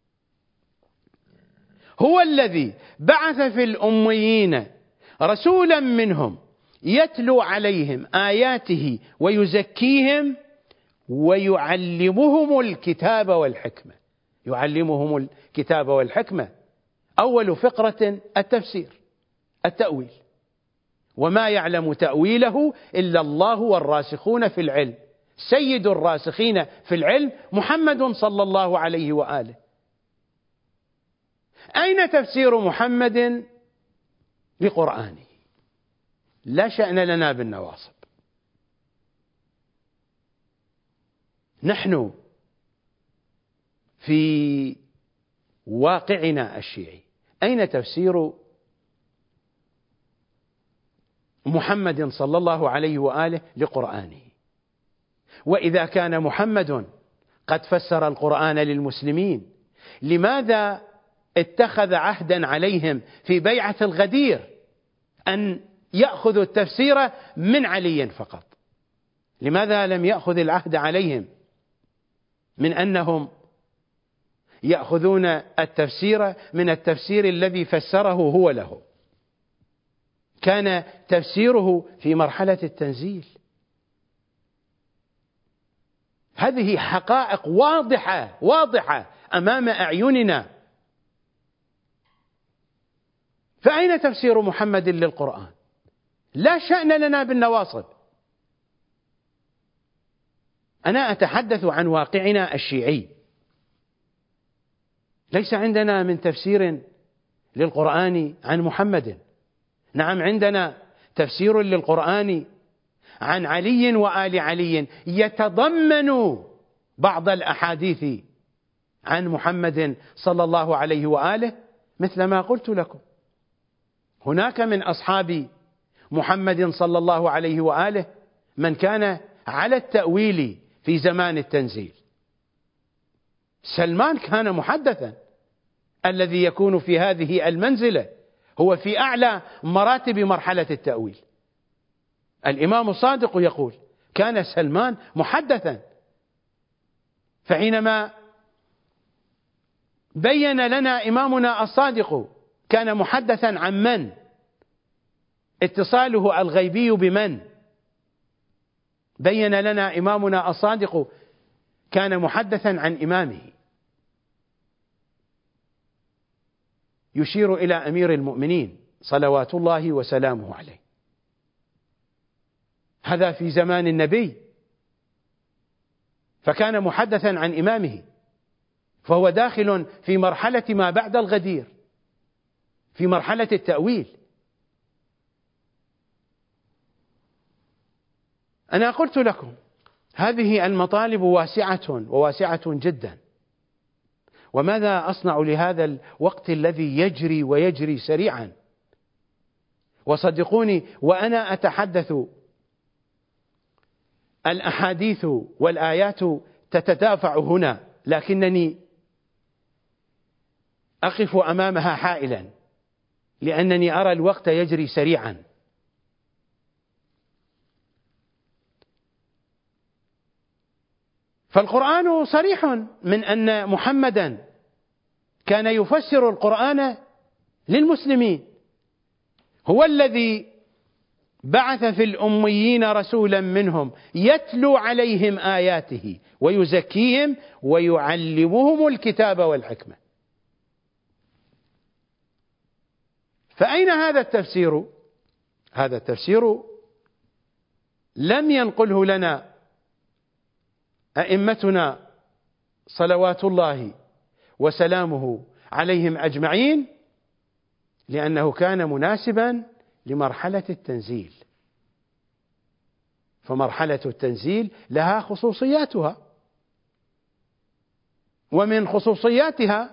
هو الذي بعث في الأميين رسولا منهم يتلو عليهم آياته ويزكيهم ويعلمهم الكتاب والحكمة. يعلمهم الكتاب والحكمة أول فقرة التفسير التأويل، وما يعلم تأويله إلا الله والراسخون في العلم. سيد الراسخين في العلم محمد صلى الله عليه وآله. أين تفسير محمد لقرآنه؟ لا شأن لنا بالنواصب. نحن في واقعنا الشيعي أين تفسير محمد صلى الله عليه وآله لقرآنه؟ وإذا كان محمد قد فسر القرآن للمسلمين، لماذا اتخذ عهدا عليهم في بيعة الغدير أن يأخذوا التفسير من علي فقط؟ لماذا لم يأخذ العهد عليهم من أنهم يأخذون التفسير من التفسير الذي فسره هو له؟ كان تفسيره في مرحلة التنزيل. هذه حقائق واضحة أمام أعيننا. فأين تفسير محمد للقرآن؟ لا شأن لنا بالنواصب. أنا أتحدث عن واقعنا الشيعي. ليس عندنا من تفسير للقرآن عن محمد. نعم، عندنا تفسير للقرآن عن علي وآل علي يتضمن بعض الأحاديث عن محمد صلى الله عليه وآله، مثل ما قلت لكم. هناك من أصحاب محمد صلى الله عليه وآله من كان على التأويل في زمان التنزيل. سلمان كان محدثا، الذي يكون في هذه المنزلة هو في أعلى مراتب مرحلة التأويل. الإمام الصادق يقول كان سلمان محدثا. فحينما بين لنا إمامنا الصادق كان محدثا عن من؟ اتصاله الغيبي بمن؟ بين لنا إمامنا الصادق كان محدثا عن إمامه، يشير إلى أمير المؤمنين صلوات الله وسلامه عليه. هذا في زمان النبي، فكان محدثا عن إمامه، فهو داخل في مرحلة ما بعد الغدير، في مرحلة التأويل. أنا قلت لكم هذه المطالب واسعة جدا. وماذا أصنع لهذا الوقت الذي يجري ويجري سريعا؟ وصدقوني وأنا أتحدث الأحاديث والآيات تتدافع هنا، لكنني أقف أمامها حائلا، لأنني أرى الوقت يجري سريعا. فالقرآن صريح من أن محمدا كان يفسر القرآن للمسلمين. هو الذي بعث في الأميين رسولا منهم يتلو عليهم آياته ويزكيهم ويعلمهم الكتاب والحكمة. فأين هذا التفسير؟ هذا التفسير لم ينقله لنا أئمتنا صلوات الله وسلامه عليهم أجمعين، لأنه كان مناسبا لمرحلة التنزيل. فمرحلة التنزيل لها خصوصياتها، ومن خصوصياتها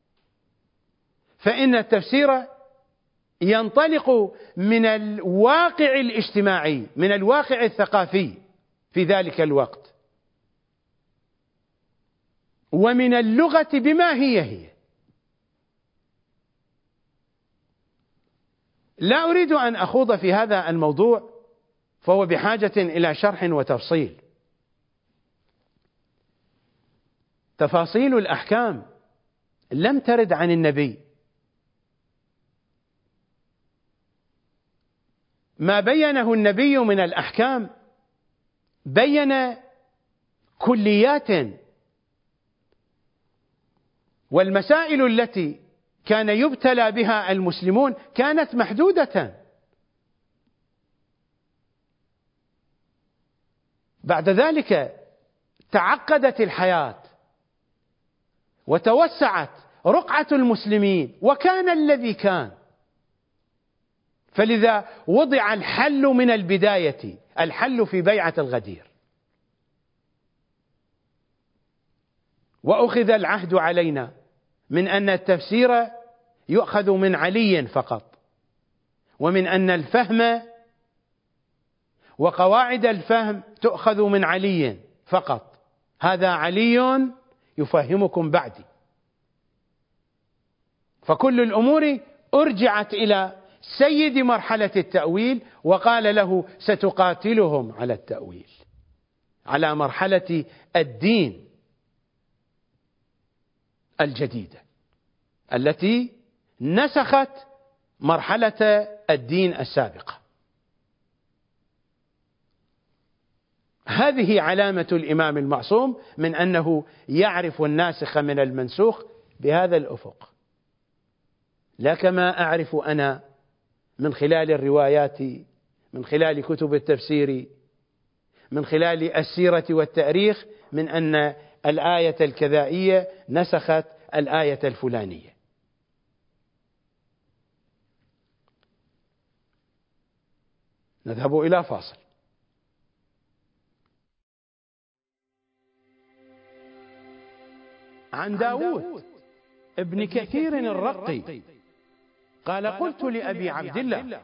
فإن التفسير ينطلق من الواقع الاجتماعي، من الواقع الثقافي في ذلك الوقت، ومن اللغة بما هي. لا أريد أن أخوض في هذا الموضوع، فهو بحاجة إلى شرح وتفصيل. تفاصيل الأحكام لم ترد عن النبي. ما بينه النبي من الأحكام بين كليات، والمسائل التي كان يبتلى بها المسلمون كانت محدودة. بعد ذلك تعقدت الحياة وتوسعت رقعة المسلمين وكان الذي كان، فلذا وضع الحل من البداية، الحل في بيعة الغدير، وأخذ العهد علينا من أن التفسير يؤخذ من علي فقط، ومن أن الفهم وقواعد الفهم تؤخذ من علي فقط، هذا علي يفهمكم بعدي. فكل الأمور أرجعت إلى سيد مرحلة التأويل، وقال له ستقاتلهم على التأويل، على مرحلة الدين الجديدة التي نسخت مرحلة الدين السابقة. هذه علامة الإمام المعصوم من أنه يعرف الناسخ من المنسوخ بهذا الأفق، لا كما أعرف أنا من خلال الروايات، من خلال كتب التفسير، من خلال السيرة والتاريخ، من أن الآية الكذائية نسخت الآية الفلانية. نذهب إلى فاصل. عن داود ابن كثير الرقي قال: قلت لأبي عبد الله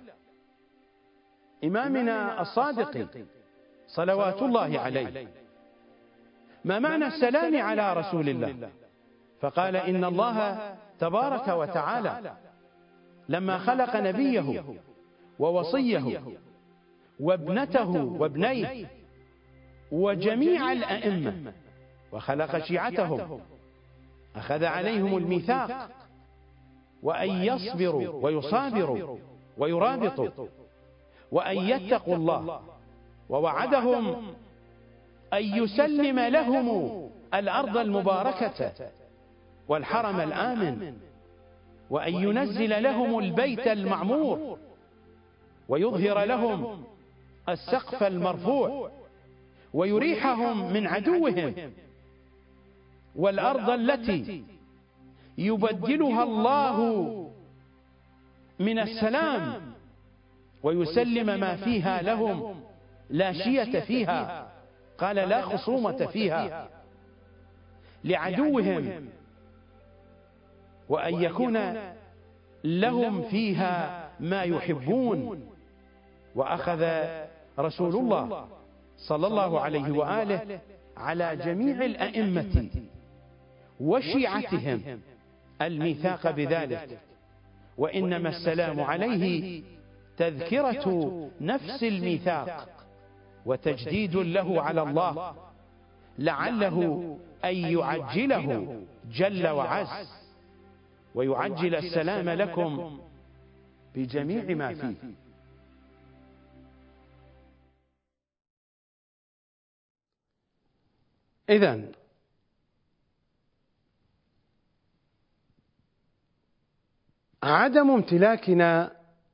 إمامنا الصادق صلوات الله عليه: ما معنى السلام على رسول الله؟ فقال: إن الله تبارك وتعالى لما خلق نبيه ووصيه وابنته وابنيه وجميع الأئمة وخلق شيعتهم أخذ عليهم الميثاق وأن يصبروا ويصابروا ويرابطوا وأن يتقوا الله، ووعدهم أن يسلم لهم الأرض المباركة والحرم الآمن، وأن ينزل لهم البيت المعمور، ويظهر لهم السقف المرفوع، ويريحهم من عدوهم، والأرض التي يبدلها الله من السلام ويسلم ما فيها لهم، لا شية فيها، قال لا خصومة فيها لعدوهم، وأن يكون لهم فيها ما يحبون. وأخذ رسول الله صلى الله عليه وآله على جميع الأئمة وشيعتهم الميثاق بذلك، وإنما السلام عليه تذكرة نفس الميثاق وتجديد له على الله، لعله أن يعجله جل وعز ويعجل السلام لكم بجميع ما فيه. إذن عدم امتلاكنا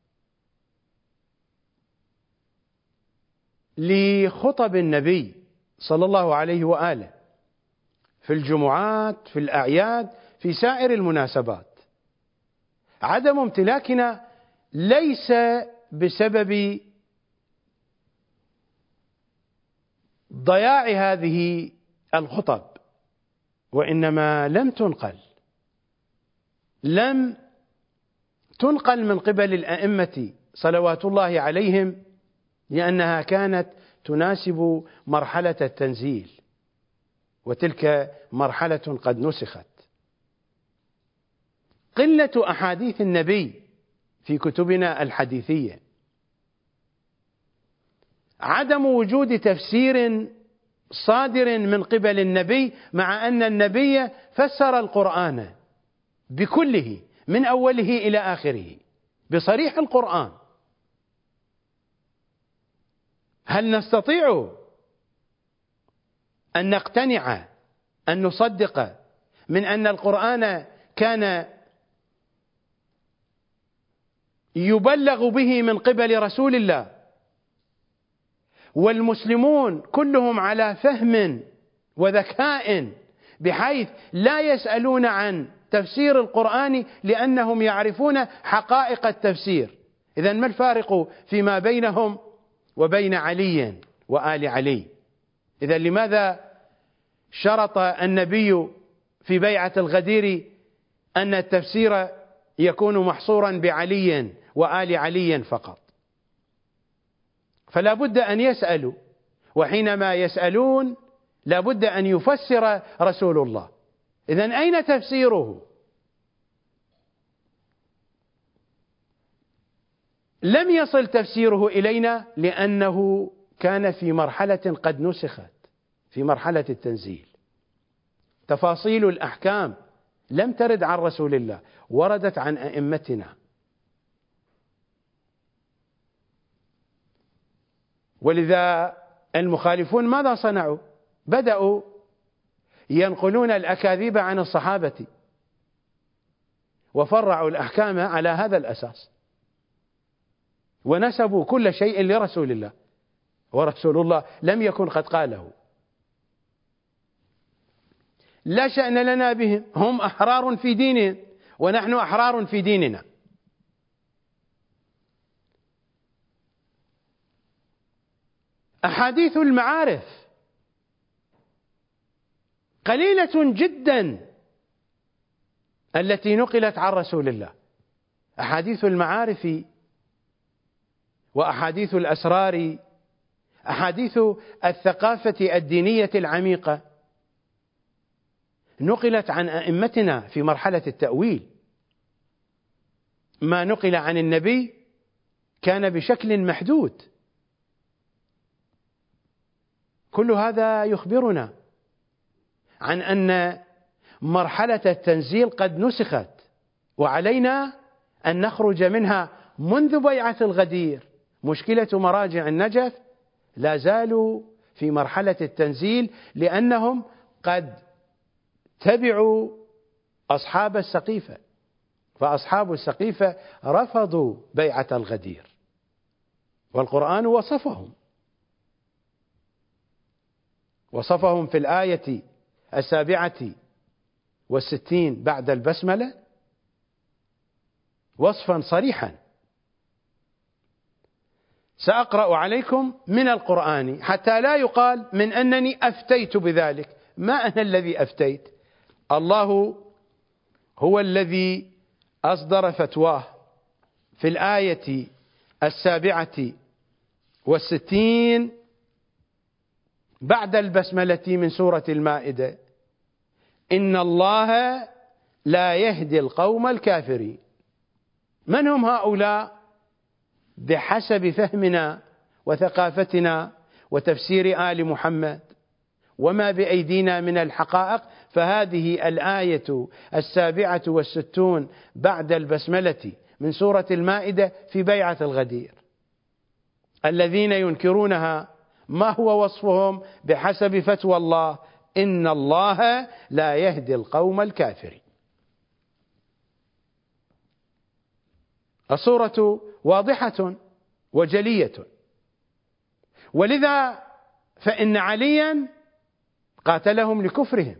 لخطب النبي صلى الله عليه وآله في الجمعات، في الأعياد، في سائر المناسبات، عدم امتلاكنا ليس بسبب ضياع هذه الخطب، وإنما لم تنقل من قبل الأئمة صلوات الله عليهم، لأنها كانت تناسب مرحلة التنزيل، وتلك مرحلة قد نسخت. قلة أحاديث النبي في كتبنا الحديثية، عدم وجود تفسير صادر من قبل النبي، مع أن النبي فسر القرآن بكله من أوله إلى آخره بصريح القرآن. هل نستطيع أن نقتنع، أن نصدق من أن القرآن كان يبلغ به من قبل رسول الله، والمسلمون كلهم على فهم وذكاء بحيث لا يسألون عن تفسير القرآن لأنهم يعرفون حقائق التفسير. إذن ما الفارق فيما بينهم وبين علي وآل علي؟ إذن لماذا شرط النبي في بيعة الغدير أن التفسير يكون محصورا بعلي وآل علي فقط؟ فلا بد أن يسألوا، وحينما يسألون لا بد أن يفسر رسول الله. إذن أين تفسيره؟ لم يصل تفسيره إلينا لأنه كان في مرحلة قد نسخت، في مرحلة التنزيل. تفاصيل الأحكام لم ترد عن رسول الله، وردت عن أئمتنا. ولذا المخالفون ماذا صنعوا؟ بدأوا ينقلون الأكاذيب عن الصحابة وفرعوا الأحكام على هذا الأساس، ونسبوا كل شيء لرسول الله، ورسول الله لم يكن قد قاله. لا شأن لنا بهم، هم أحرار في دينهم ونحن أحرار في ديننا. أحاديث المعارف قليلة جدا التي نقلت عن رسول الله. أحاديث المعارف وأحاديث الأسرار، أحاديث الثقافة الدينية العميقة نقلت عن أئمتنا في مرحلة التأويل. ما نقل عن النبي كان بشكل محدود. كل هذا يخبرنا عن أن مرحلة التنزيل قد نسخت، وعلينا أن نخرج منها منذ بيعة الغدير. مشكلة مراجع النجف لا زالوا في مرحلة التنزيل لأنهم قد تبعوا أصحاب السقيفة، فأصحاب السقيفة رفضوا بيعة الغدير، والقرآن وصفهم في الآية 67 بعد البسملة وصفا صريحا. سأقرأ عليكم من القرآن حتى لا يقال من أنني أفتيت بذلك، ما أنا الذي أفتيت، الله هو الذي أصدر فتواه في الآية 67 بعد البسملة من سورة المائدة: إن الله لا يهدي القوم الكافرين. من هم هؤلاء؟ بحسب فهمنا وثقافتنا وتفسير آل محمد وما بأيدينا من الحقائق، فهذه الآية 67 بعد البسملة من سورة المائدة في بيعة الغدير. الذين ينكرونها ما هو وصفهم بحسب فتوى الله؟ إن الله لا يهدي القوم الكافرين. الصورة واضحة وجلية، ولذا فإن عليا قاتلهم لكفرهم.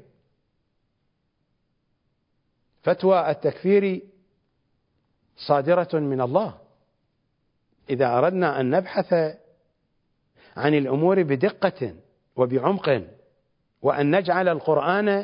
فتوى التكفير صادرة من الله. إذا أردنا أن نبحث عن الأمور بدقة وبعمق، وأن نجعل القرآن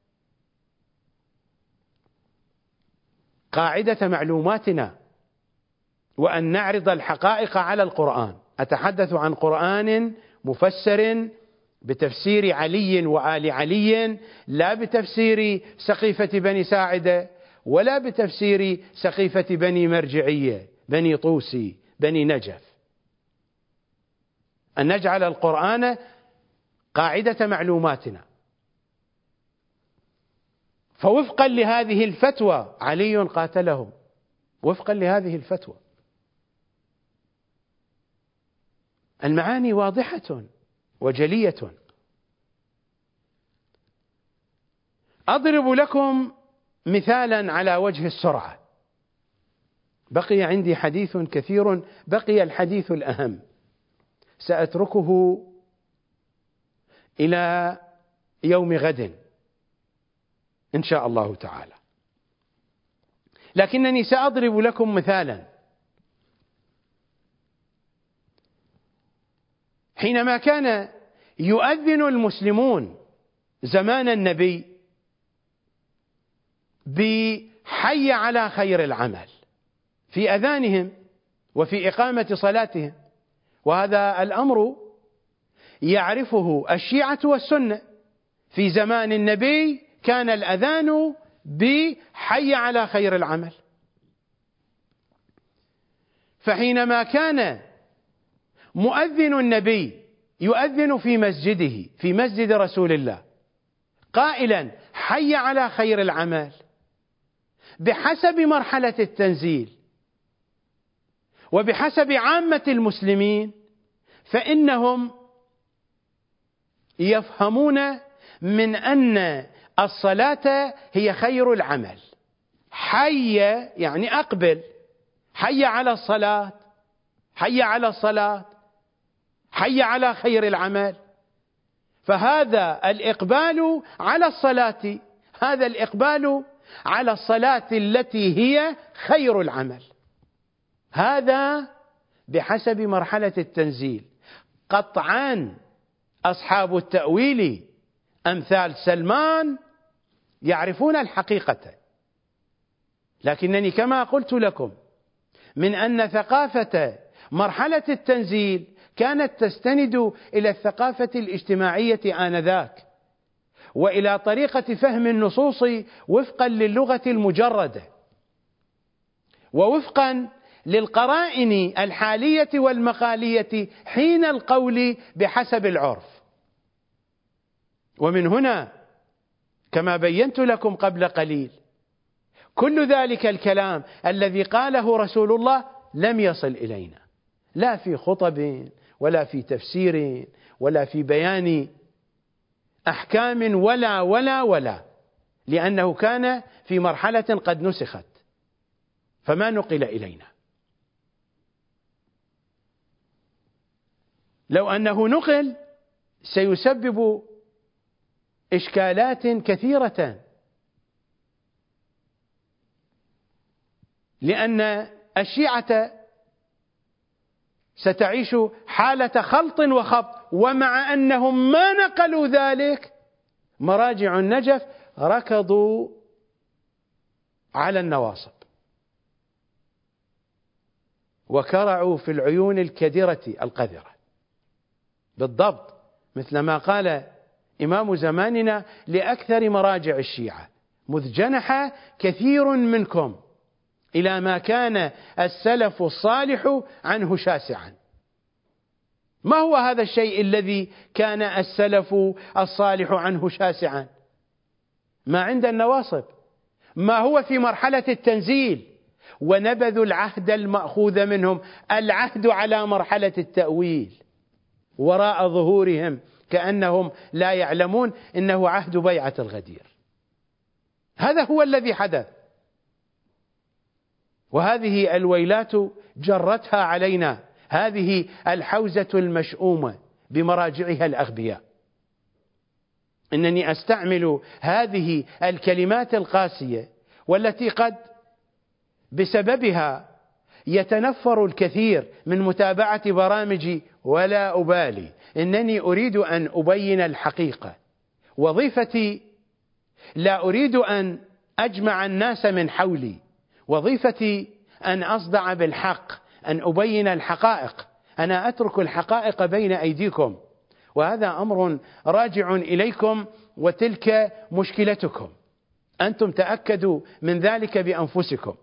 قاعدة معلوماتنا، وأن نعرض الحقائق على القرآن. أتحدث عن قرآن مفسر بتفسير علي وآل علي، لا بتفسير سقيفة بني ساعدة، ولا بتفسير سقيفة بني مرجعية، بني طوسي، بني نجف. أن نجعل القرآن قاعدة معلوماتنا. فوفقا لهذه الفتوى علي قاتلهم، وفقا لهذه الفتوى. المعاني واضحة وجلية. أضرب لكم مثالا على وجه السرعة. بقي عندي حديث كثير، بقي الحديث الأهم. سأتركه إلى يوم غد إن شاء الله تعالى، لكنني سأضرب لكم مثالا. حينما كان يؤذن المسلمون زمان النبي بحي على خير العمل في أذانهم وفي إقامة صلاتهم، وهذا الأمر يعرفه الشيعة والسنة. في زمان النبي كان الأذان بحي على خير العمل، فحينما كان مؤذن النبي يؤذن في مسجده في مسجد رسول الله قائلا حي على خير العمل بحسب مرحلة التنزيل وبحسب عامة المسلمين، فإنهم يفهمون من أن الصلاة هي خير العمل. حي يعني أقبل، حي على الصلاة، حي على الصلاة، حي على خير العمل. فهذا الإقبال على الصلاة، هذا الإقبال على الصلاة التي هي خير العمل، هذا بحسب مرحلة التنزيل. قطعا أصحاب التأويل أمثال سلمان يعرفون الحقيقة، لكنني كما قلت لكم من أن ثقافة مرحلة التنزيل كانت تستند إلى الثقافة الاجتماعية آنذاك، وإلى طريقة فهم النصوص وفقا للغة المجردة، ووفقا للقرائن الحالية والمقالية حين القول بحسب العرف. ومن هنا كما بينت لكم قبل قليل كل ذلك الكلام الذي قاله رسول الله لم يصل إلينا، لا في خطب ولا في تفسير ولا في بيان أحكام ولا، لأنه كان في مرحلة قد نسخت فما نقل إلينا. لو أنه نقل سيسبب إشكالات كثيرة، لأن الشيعة ستعيش حالة خلط وخبط، ومع أنهم ما نقلوا ذلك مراجع النجف ركضوا على النواصب وكرعوا في العيون الكدرة القذرة، بالضبط مثل ما قال إمام زماننا لأكثر مراجع الشيعة: مذ جنح كثير منكم إلى ما كان السلف الصالح عنه شاسعا. ما هو هذا الشيء الذي كان السلف الصالح عنه شاسعا؟ ما عند النواصب، ما هو في مرحلة التنزيل، ونبذوا العهد المأخوذ منهم، العهد على مرحلة التأويل، وراء ظهورهم كأنهم لا يعلمون إنه عهد بيعة الغدير. هذا هو الذي حدث، وهذه الويلات جرتها علينا هذه الحوزة المشؤومة بمراجعها الأغبياء. إنني أستعمل هذه الكلمات القاسية والتي قد بسببها يتنفر الكثير من متابعة برامجي، ولا أبالي، إنني أريد أن أبين الحقيقة. وظيفتي لا أريد أن أجمع الناس من حولي، وظيفتي أن أصدع بالحق، أن أبين الحقائق. أنا أترك الحقائق بين أيديكم، وهذا أمر راجع إليكم، وتلك مشكلتكم، أنتم تأكدوا من ذلك بأنفسكم.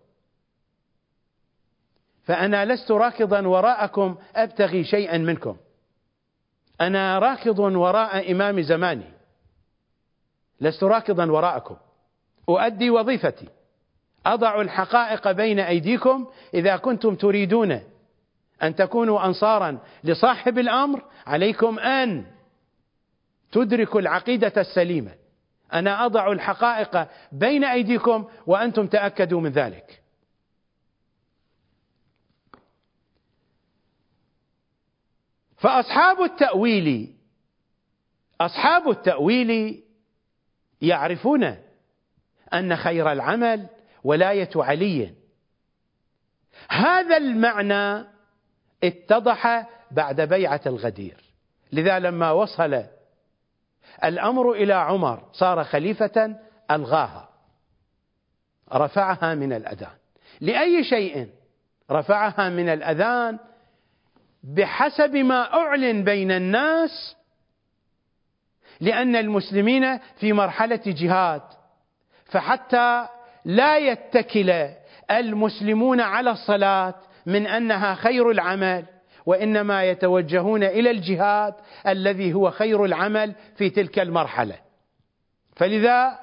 فأنا لست راكضا وراءكم أبتغي شيئا منكم، أنا راكض وراء إمام زماني، لست راكضا وراءكم، أؤدي وظيفتي، أضع الحقائق بين أيديكم. إذا كنتم تريدون أن تكونوا أنصارا لصاحب الأمر عليكم أن تدركوا العقيدة السليمة. أنا أضع الحقائق بين أيديكم وأنتم تأكدوا من ذلك. فأصحاب التأويل يعرفون أن خير العمل ولاية علي. هذا المعنى اتضح بعد بيعة الغدير، لذا لما وصل الأمر إلى عمر صار خليفة ألغاها، رفعها من الأذان. لأي شيء رفعها من الأذان؟ بحسب ما أعلن بين الناس، لأن المسلمين في مرحلة جهاد، فحتى لا يتكل المسلمون على الصلاة من أنها خير العمل، وإنما يتوجهون إلى الجهاد الذي هو خير العمل في تلك المرحلة، فلذا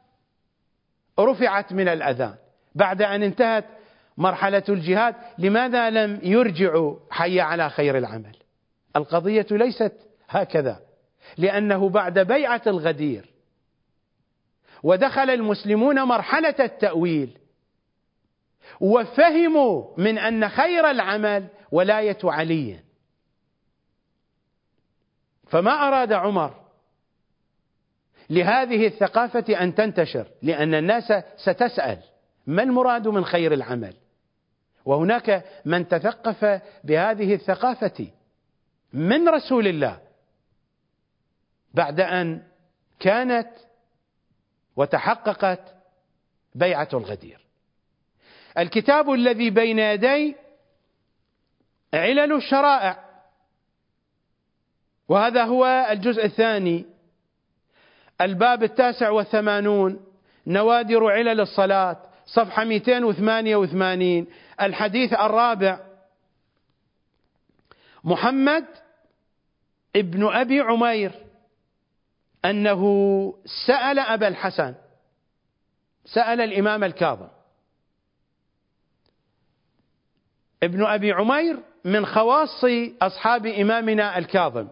رفعت من الأذان. بعد أن انتهت مرحلة الجهاد لماذا لم يرجعوا حي على خير العمل؟ القضية ليست هكذا، لأنه بعد بيعة الغدير ودخل المسلمون مرحلة التأويل وفهموا من أن خير العمل ولاية علي، فما أراد عمر لهذه الثقافة أن تنتشر، لأن الناس ستسأل ما المراد من خير العمل؟ وهناك من تثقف بهذه الثقافة من رسول الله بعد أن كانت وتحققت بيعة الغدير. الكتاب الذي بين يدي علل الشرائع، وهذا هو الجزء الثاني، الباب 89، نوادر علل الصلاة، صفحة 288، الحديث الرابع. محمد ابن أبي عمير أنه سأل أبا الحسن، سأل الإمام الكاظم. ابن أبي عمير من خواص أصحاب إمامنا الكاظم،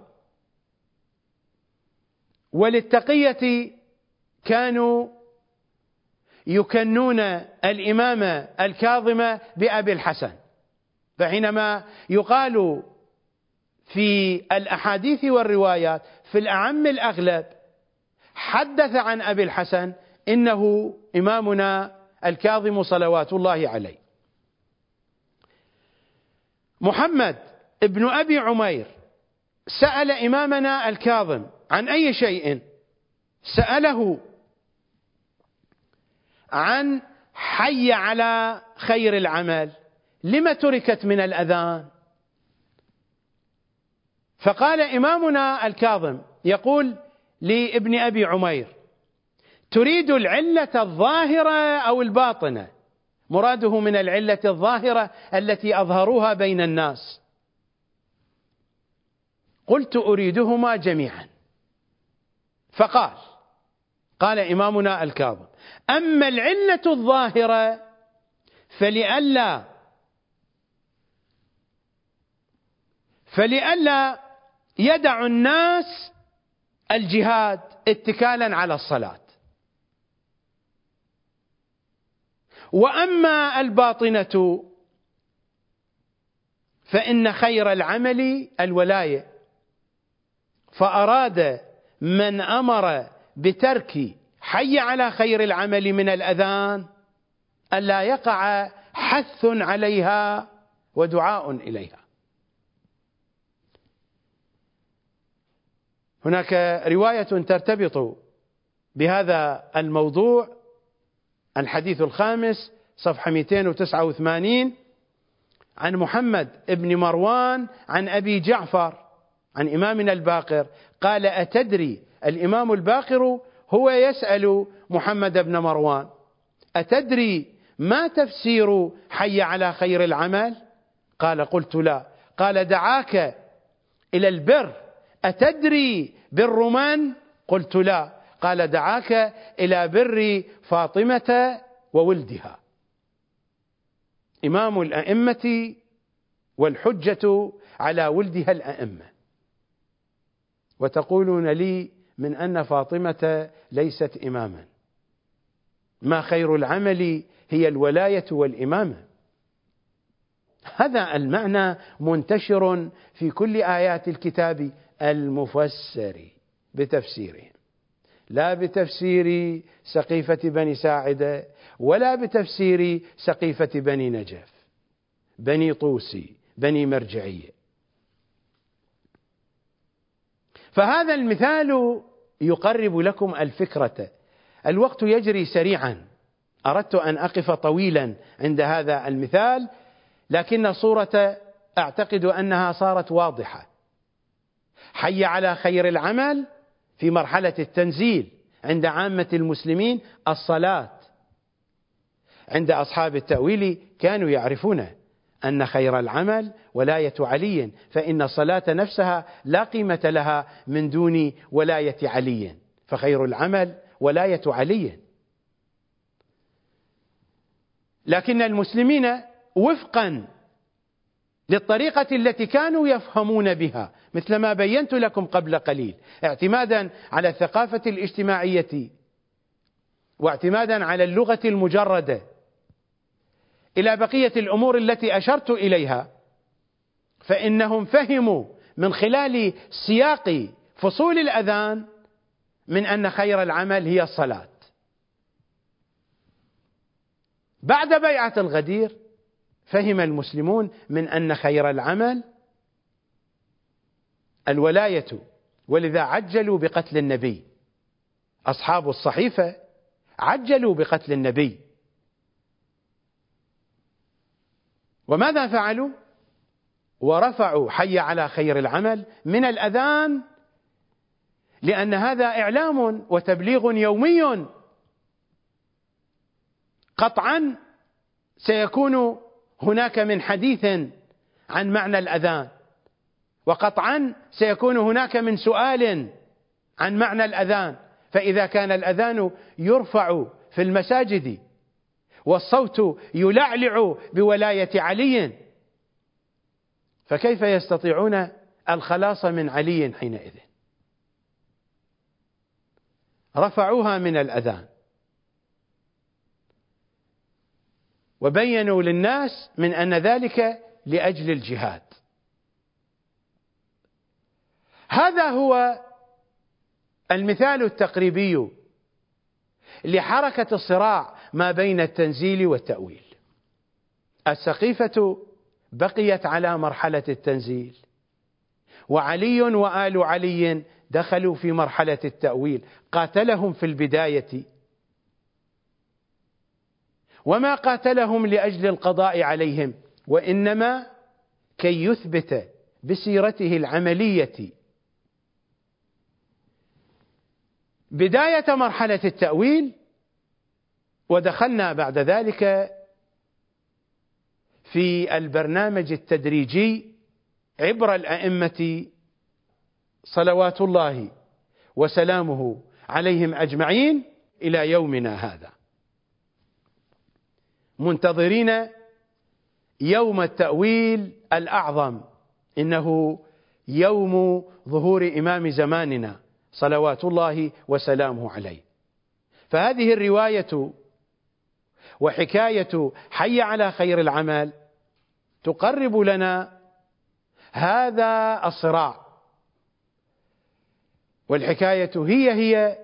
وللتقية كانوا يكنون الإمام الكاظم بأبي الحسن، فحينما يقال في الأحاديث والروايات في الأعم الأغلب حدث عن أبي الحسن إنه إمامنا الكاظم صلوات الله عليه. محمد ابن أبي عمير سأل إمامنا الكاظم عن أي شيء؟ سأله عن حي على خير العمل، لم تركت من الأذان؟ فقال إمامنا الكاظم يقول لابن أبي عمير: تريد العلة الظاهرة أو الباطنة؟ مراده من العلة الظاهرة التي أظهروها بين الناس. قلت: أريدهما جميعا. قال إمامنا الكاظم: أما العلة الظاهرة فلئلا يدع الناس الجهاد اتكالا على الصلاة، وأما الباطنة فإن خير العمل الولاية، فأراد من أمر بترك حي على خير العمل من الأذان ألا يقع حث عليها ودعاء إليها. هناك رواية ترتبط بهذا الموضوع، الحديث الخامس صفحة 289، عن محمد بن مروان عن أبي جعفر عن إمامنا الباقر قال: أتدري، الإمام الباقر هو يسأل محمد بن مروان: أتدري ما تفسير حي على خير العمل؟ قال: قلت لا. قال: دعاك إلى البر، أتدري بر من؟ قلت لا. قال: دعاك إلى بر فاطمة وولدها. إمام الأئمة والحجة على ولدها الأئمة، وتقولون لي من أن فاطمة ليست إماما. ما خير العمل هي الولاية والإمامة. هذا المعنى منتشر في كل آيات الكتاب المفسر بتفسيرهم، لا بتفسير سقيفة بني ساعدة ولا بتفسير سقيفة بني نجف، بني طوسي، بني مرجعية. فهذا المثال يقرب لكم الفكرة. الوقت يجري سريعا، أردت أن أقف طويلا عند هذا المثال، لكن الصورة أعتقد أنها صارت واضحة. حي على خير العمل في مرحلة التنزيل عند عامة المسلمين الصلاة. عند أصحاب التأويل كانوا يعرفون أن خير العمل ولاية علي، فإن الصلاة نفسها لا قيمة لها من دون ولاية علي، فخير العمل ولاية علي. لكن المسلمين وفقا للطريقة التي كانوا يفهمون بها، مثل ما بينت لكم قبل قليل، اعتمادا على الثقافة الاجتماعية واعتمادا على اللغة المجردة إلى بقية الأمور التي أشرت إليها، فإنهم فهموا من خلال سياق فصول الأذان من أن خير العمل هي الصلاة. بعد بيعة الغدير فهم المسلمون من أن خير العمل الولاية، ولذا عجلوا بقتل النبي. أصحاب الصحيفة عجلوا بقتل النبي. وماذا فعلوا؟ ورفعوا حي على خير العمل من الأذان، لأن هذا إعلام وتبليغ يومي، قطعا سيكون هناك من حديث عن معنى الأذان، وقطعا سيكون هناك من سؤال عن معنى الأذان. فإذا كان الأذان يرفع في المساجد والصوت يلعلع بولاية علي، فكيف يستطيعون الخلاص من علي حينئذ؟ رفعوها من الأذان وبينوا للناس من أن ذلك لأجل الجهاد. هذا هو المثال التقريبي لحركة الصراع ما بين التنزيل والتأويل. السقيفة بقيت على مرحلة التنزيل، وعلي وآل علي دخلوا في مرحلة التأويل. قاتلهم في البداية، وما قاتلهم لأجل القضاء عليهم، وإنما كي يثبت بسيرته العملية بداية مرحلة التأويل. ودخلنا بعد ذلك في البرنامج التدريجي عبر الأئمة صلوات الله وسلامه عليهم أجمعين إلى يومنا هذا، منتظرين يوم التأويل الأعظم، إنه يوم ظهور إمام زماننا صلوات الله وسلامه عليه. فهذه الرواية وحكاية حي على خير العمل تقرب لنا هذا الصراع، والحكاية هي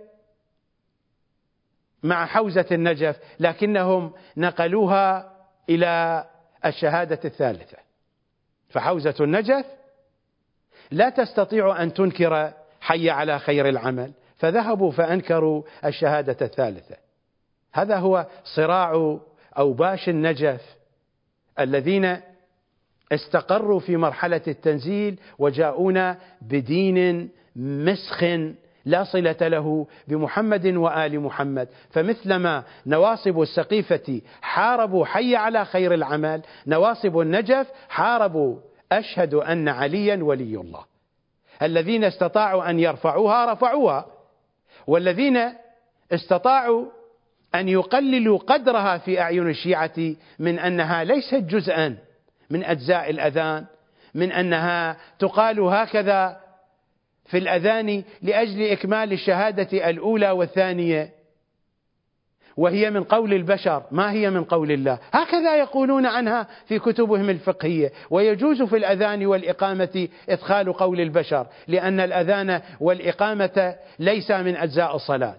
مع حوزة النجف، لكنهم نقلوها إلى الشهادة الثالثة. فحوزة النجف لا تستطيع أن تنكر حي على خير العمل، فذهبوا فأنكروا الشهادة الثالثة. هذا هو صراع أوباش النجف الذين استقروا في مرحلة التنزيل وجاءونا بدين مسخ لا صلة له بمحمد وآل محمد. فمثلما نواصب السقيفة حاربوا حي على خير العمل، نواصب النجف حاربوا أشهد أن عليا ولي الله. الذين استطاعوا أن يرفعوها رفعوها، والذين استطاعوا أن يقللوا قدرها في أعين الشيعة من أنها ليست جزءا من أجزاء الأذان، من أنها تقال هكذا في الأذان لأجل إكمال الشهادة الأولى والثانية، وهي من قول البشر ما هي من قول الله، هكذا يقولون عنها في كتبهم الفقهية. ويجوز في الأذان والإقامة إدخال قول البشر، لأن الأذان والإقامة ليس من أجزاء الصلاة،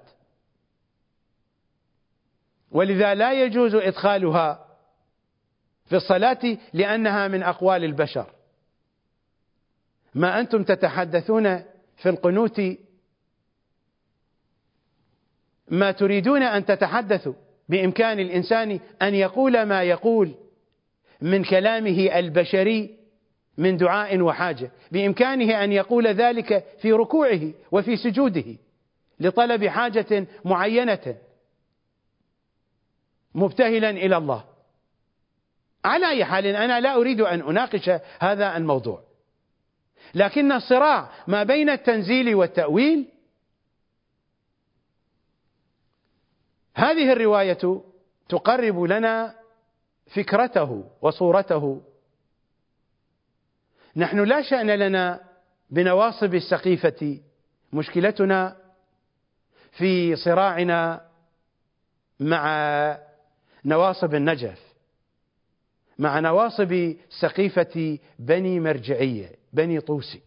ولذا لا يجوز إدخالها في الصلاة لأنها من أقوال البشر. ما أنتم تتحدثون في القنوت ما تريدون أن تتحدثوا، بإمكان الإنسان أن يقول ما يقول من كلامه البشري من دعاء وحاجة، بإمكانه أن يقول ذلك في ركوعه وفي سجوده لطلب حاجة معينة مبتهلا إلى الله. على أي حال أنا لا أريد أن أناقش هذا الموضوع، لكن الصراع ما بين التنزيل والتأويل، هذه الرواية تقرب لنا فكرته وصورته. نحن لا شأن لنا بنواصب السقيفة، مشكلتنا في صراعنا مع نواصب النجف، مع نواصب سقيفة بني مرجعية، بني طوسي.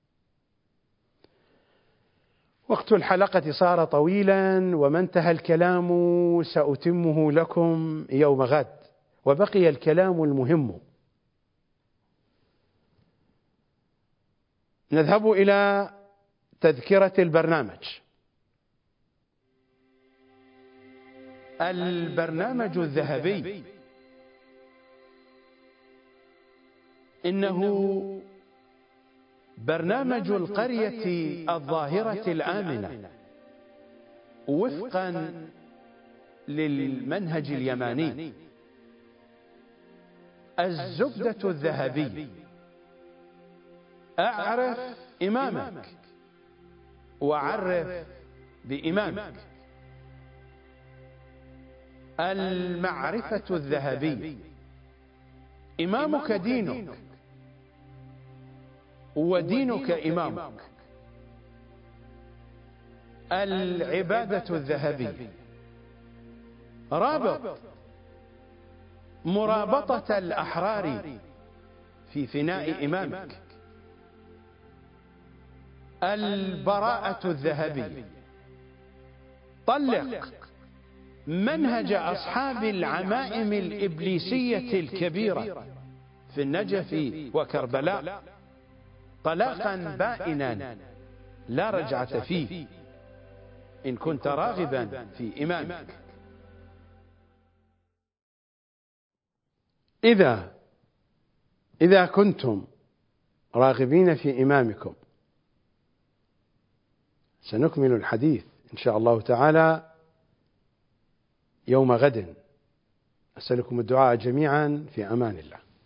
وقت الحلقة صار طويلا، وما انتهى الكلام سأتمه لكم يوم غد، وبقي الكلام المهم. نذهب إلى تذكرة البرنامج. البرنامج الذهبي إنه برنامج القرية الظاهرة الآمنة وفقا للمنهج اليماني. الزبدة الذهبي: أعرف إمامك وعرف بإمامك. المعرفة الذهبي: إمامك دينك ودينك إمامك. العبادة الذهبي: رابط مرابطة الأحرار في فناء إمامك. البراءة الذهبي: طلق منهج أصحاب العمائم الإبليسية الكبيرة في النجف وكربلاء طلاقا بائنا لا رجعة فيه إن كنت راغبا في إمامك. إذا كنتم راغبين في إمامكم، سنكمل الحديث إن شاء الله تعالى يوم غد. أسألكم الدعاء جميعا، في أمان الله.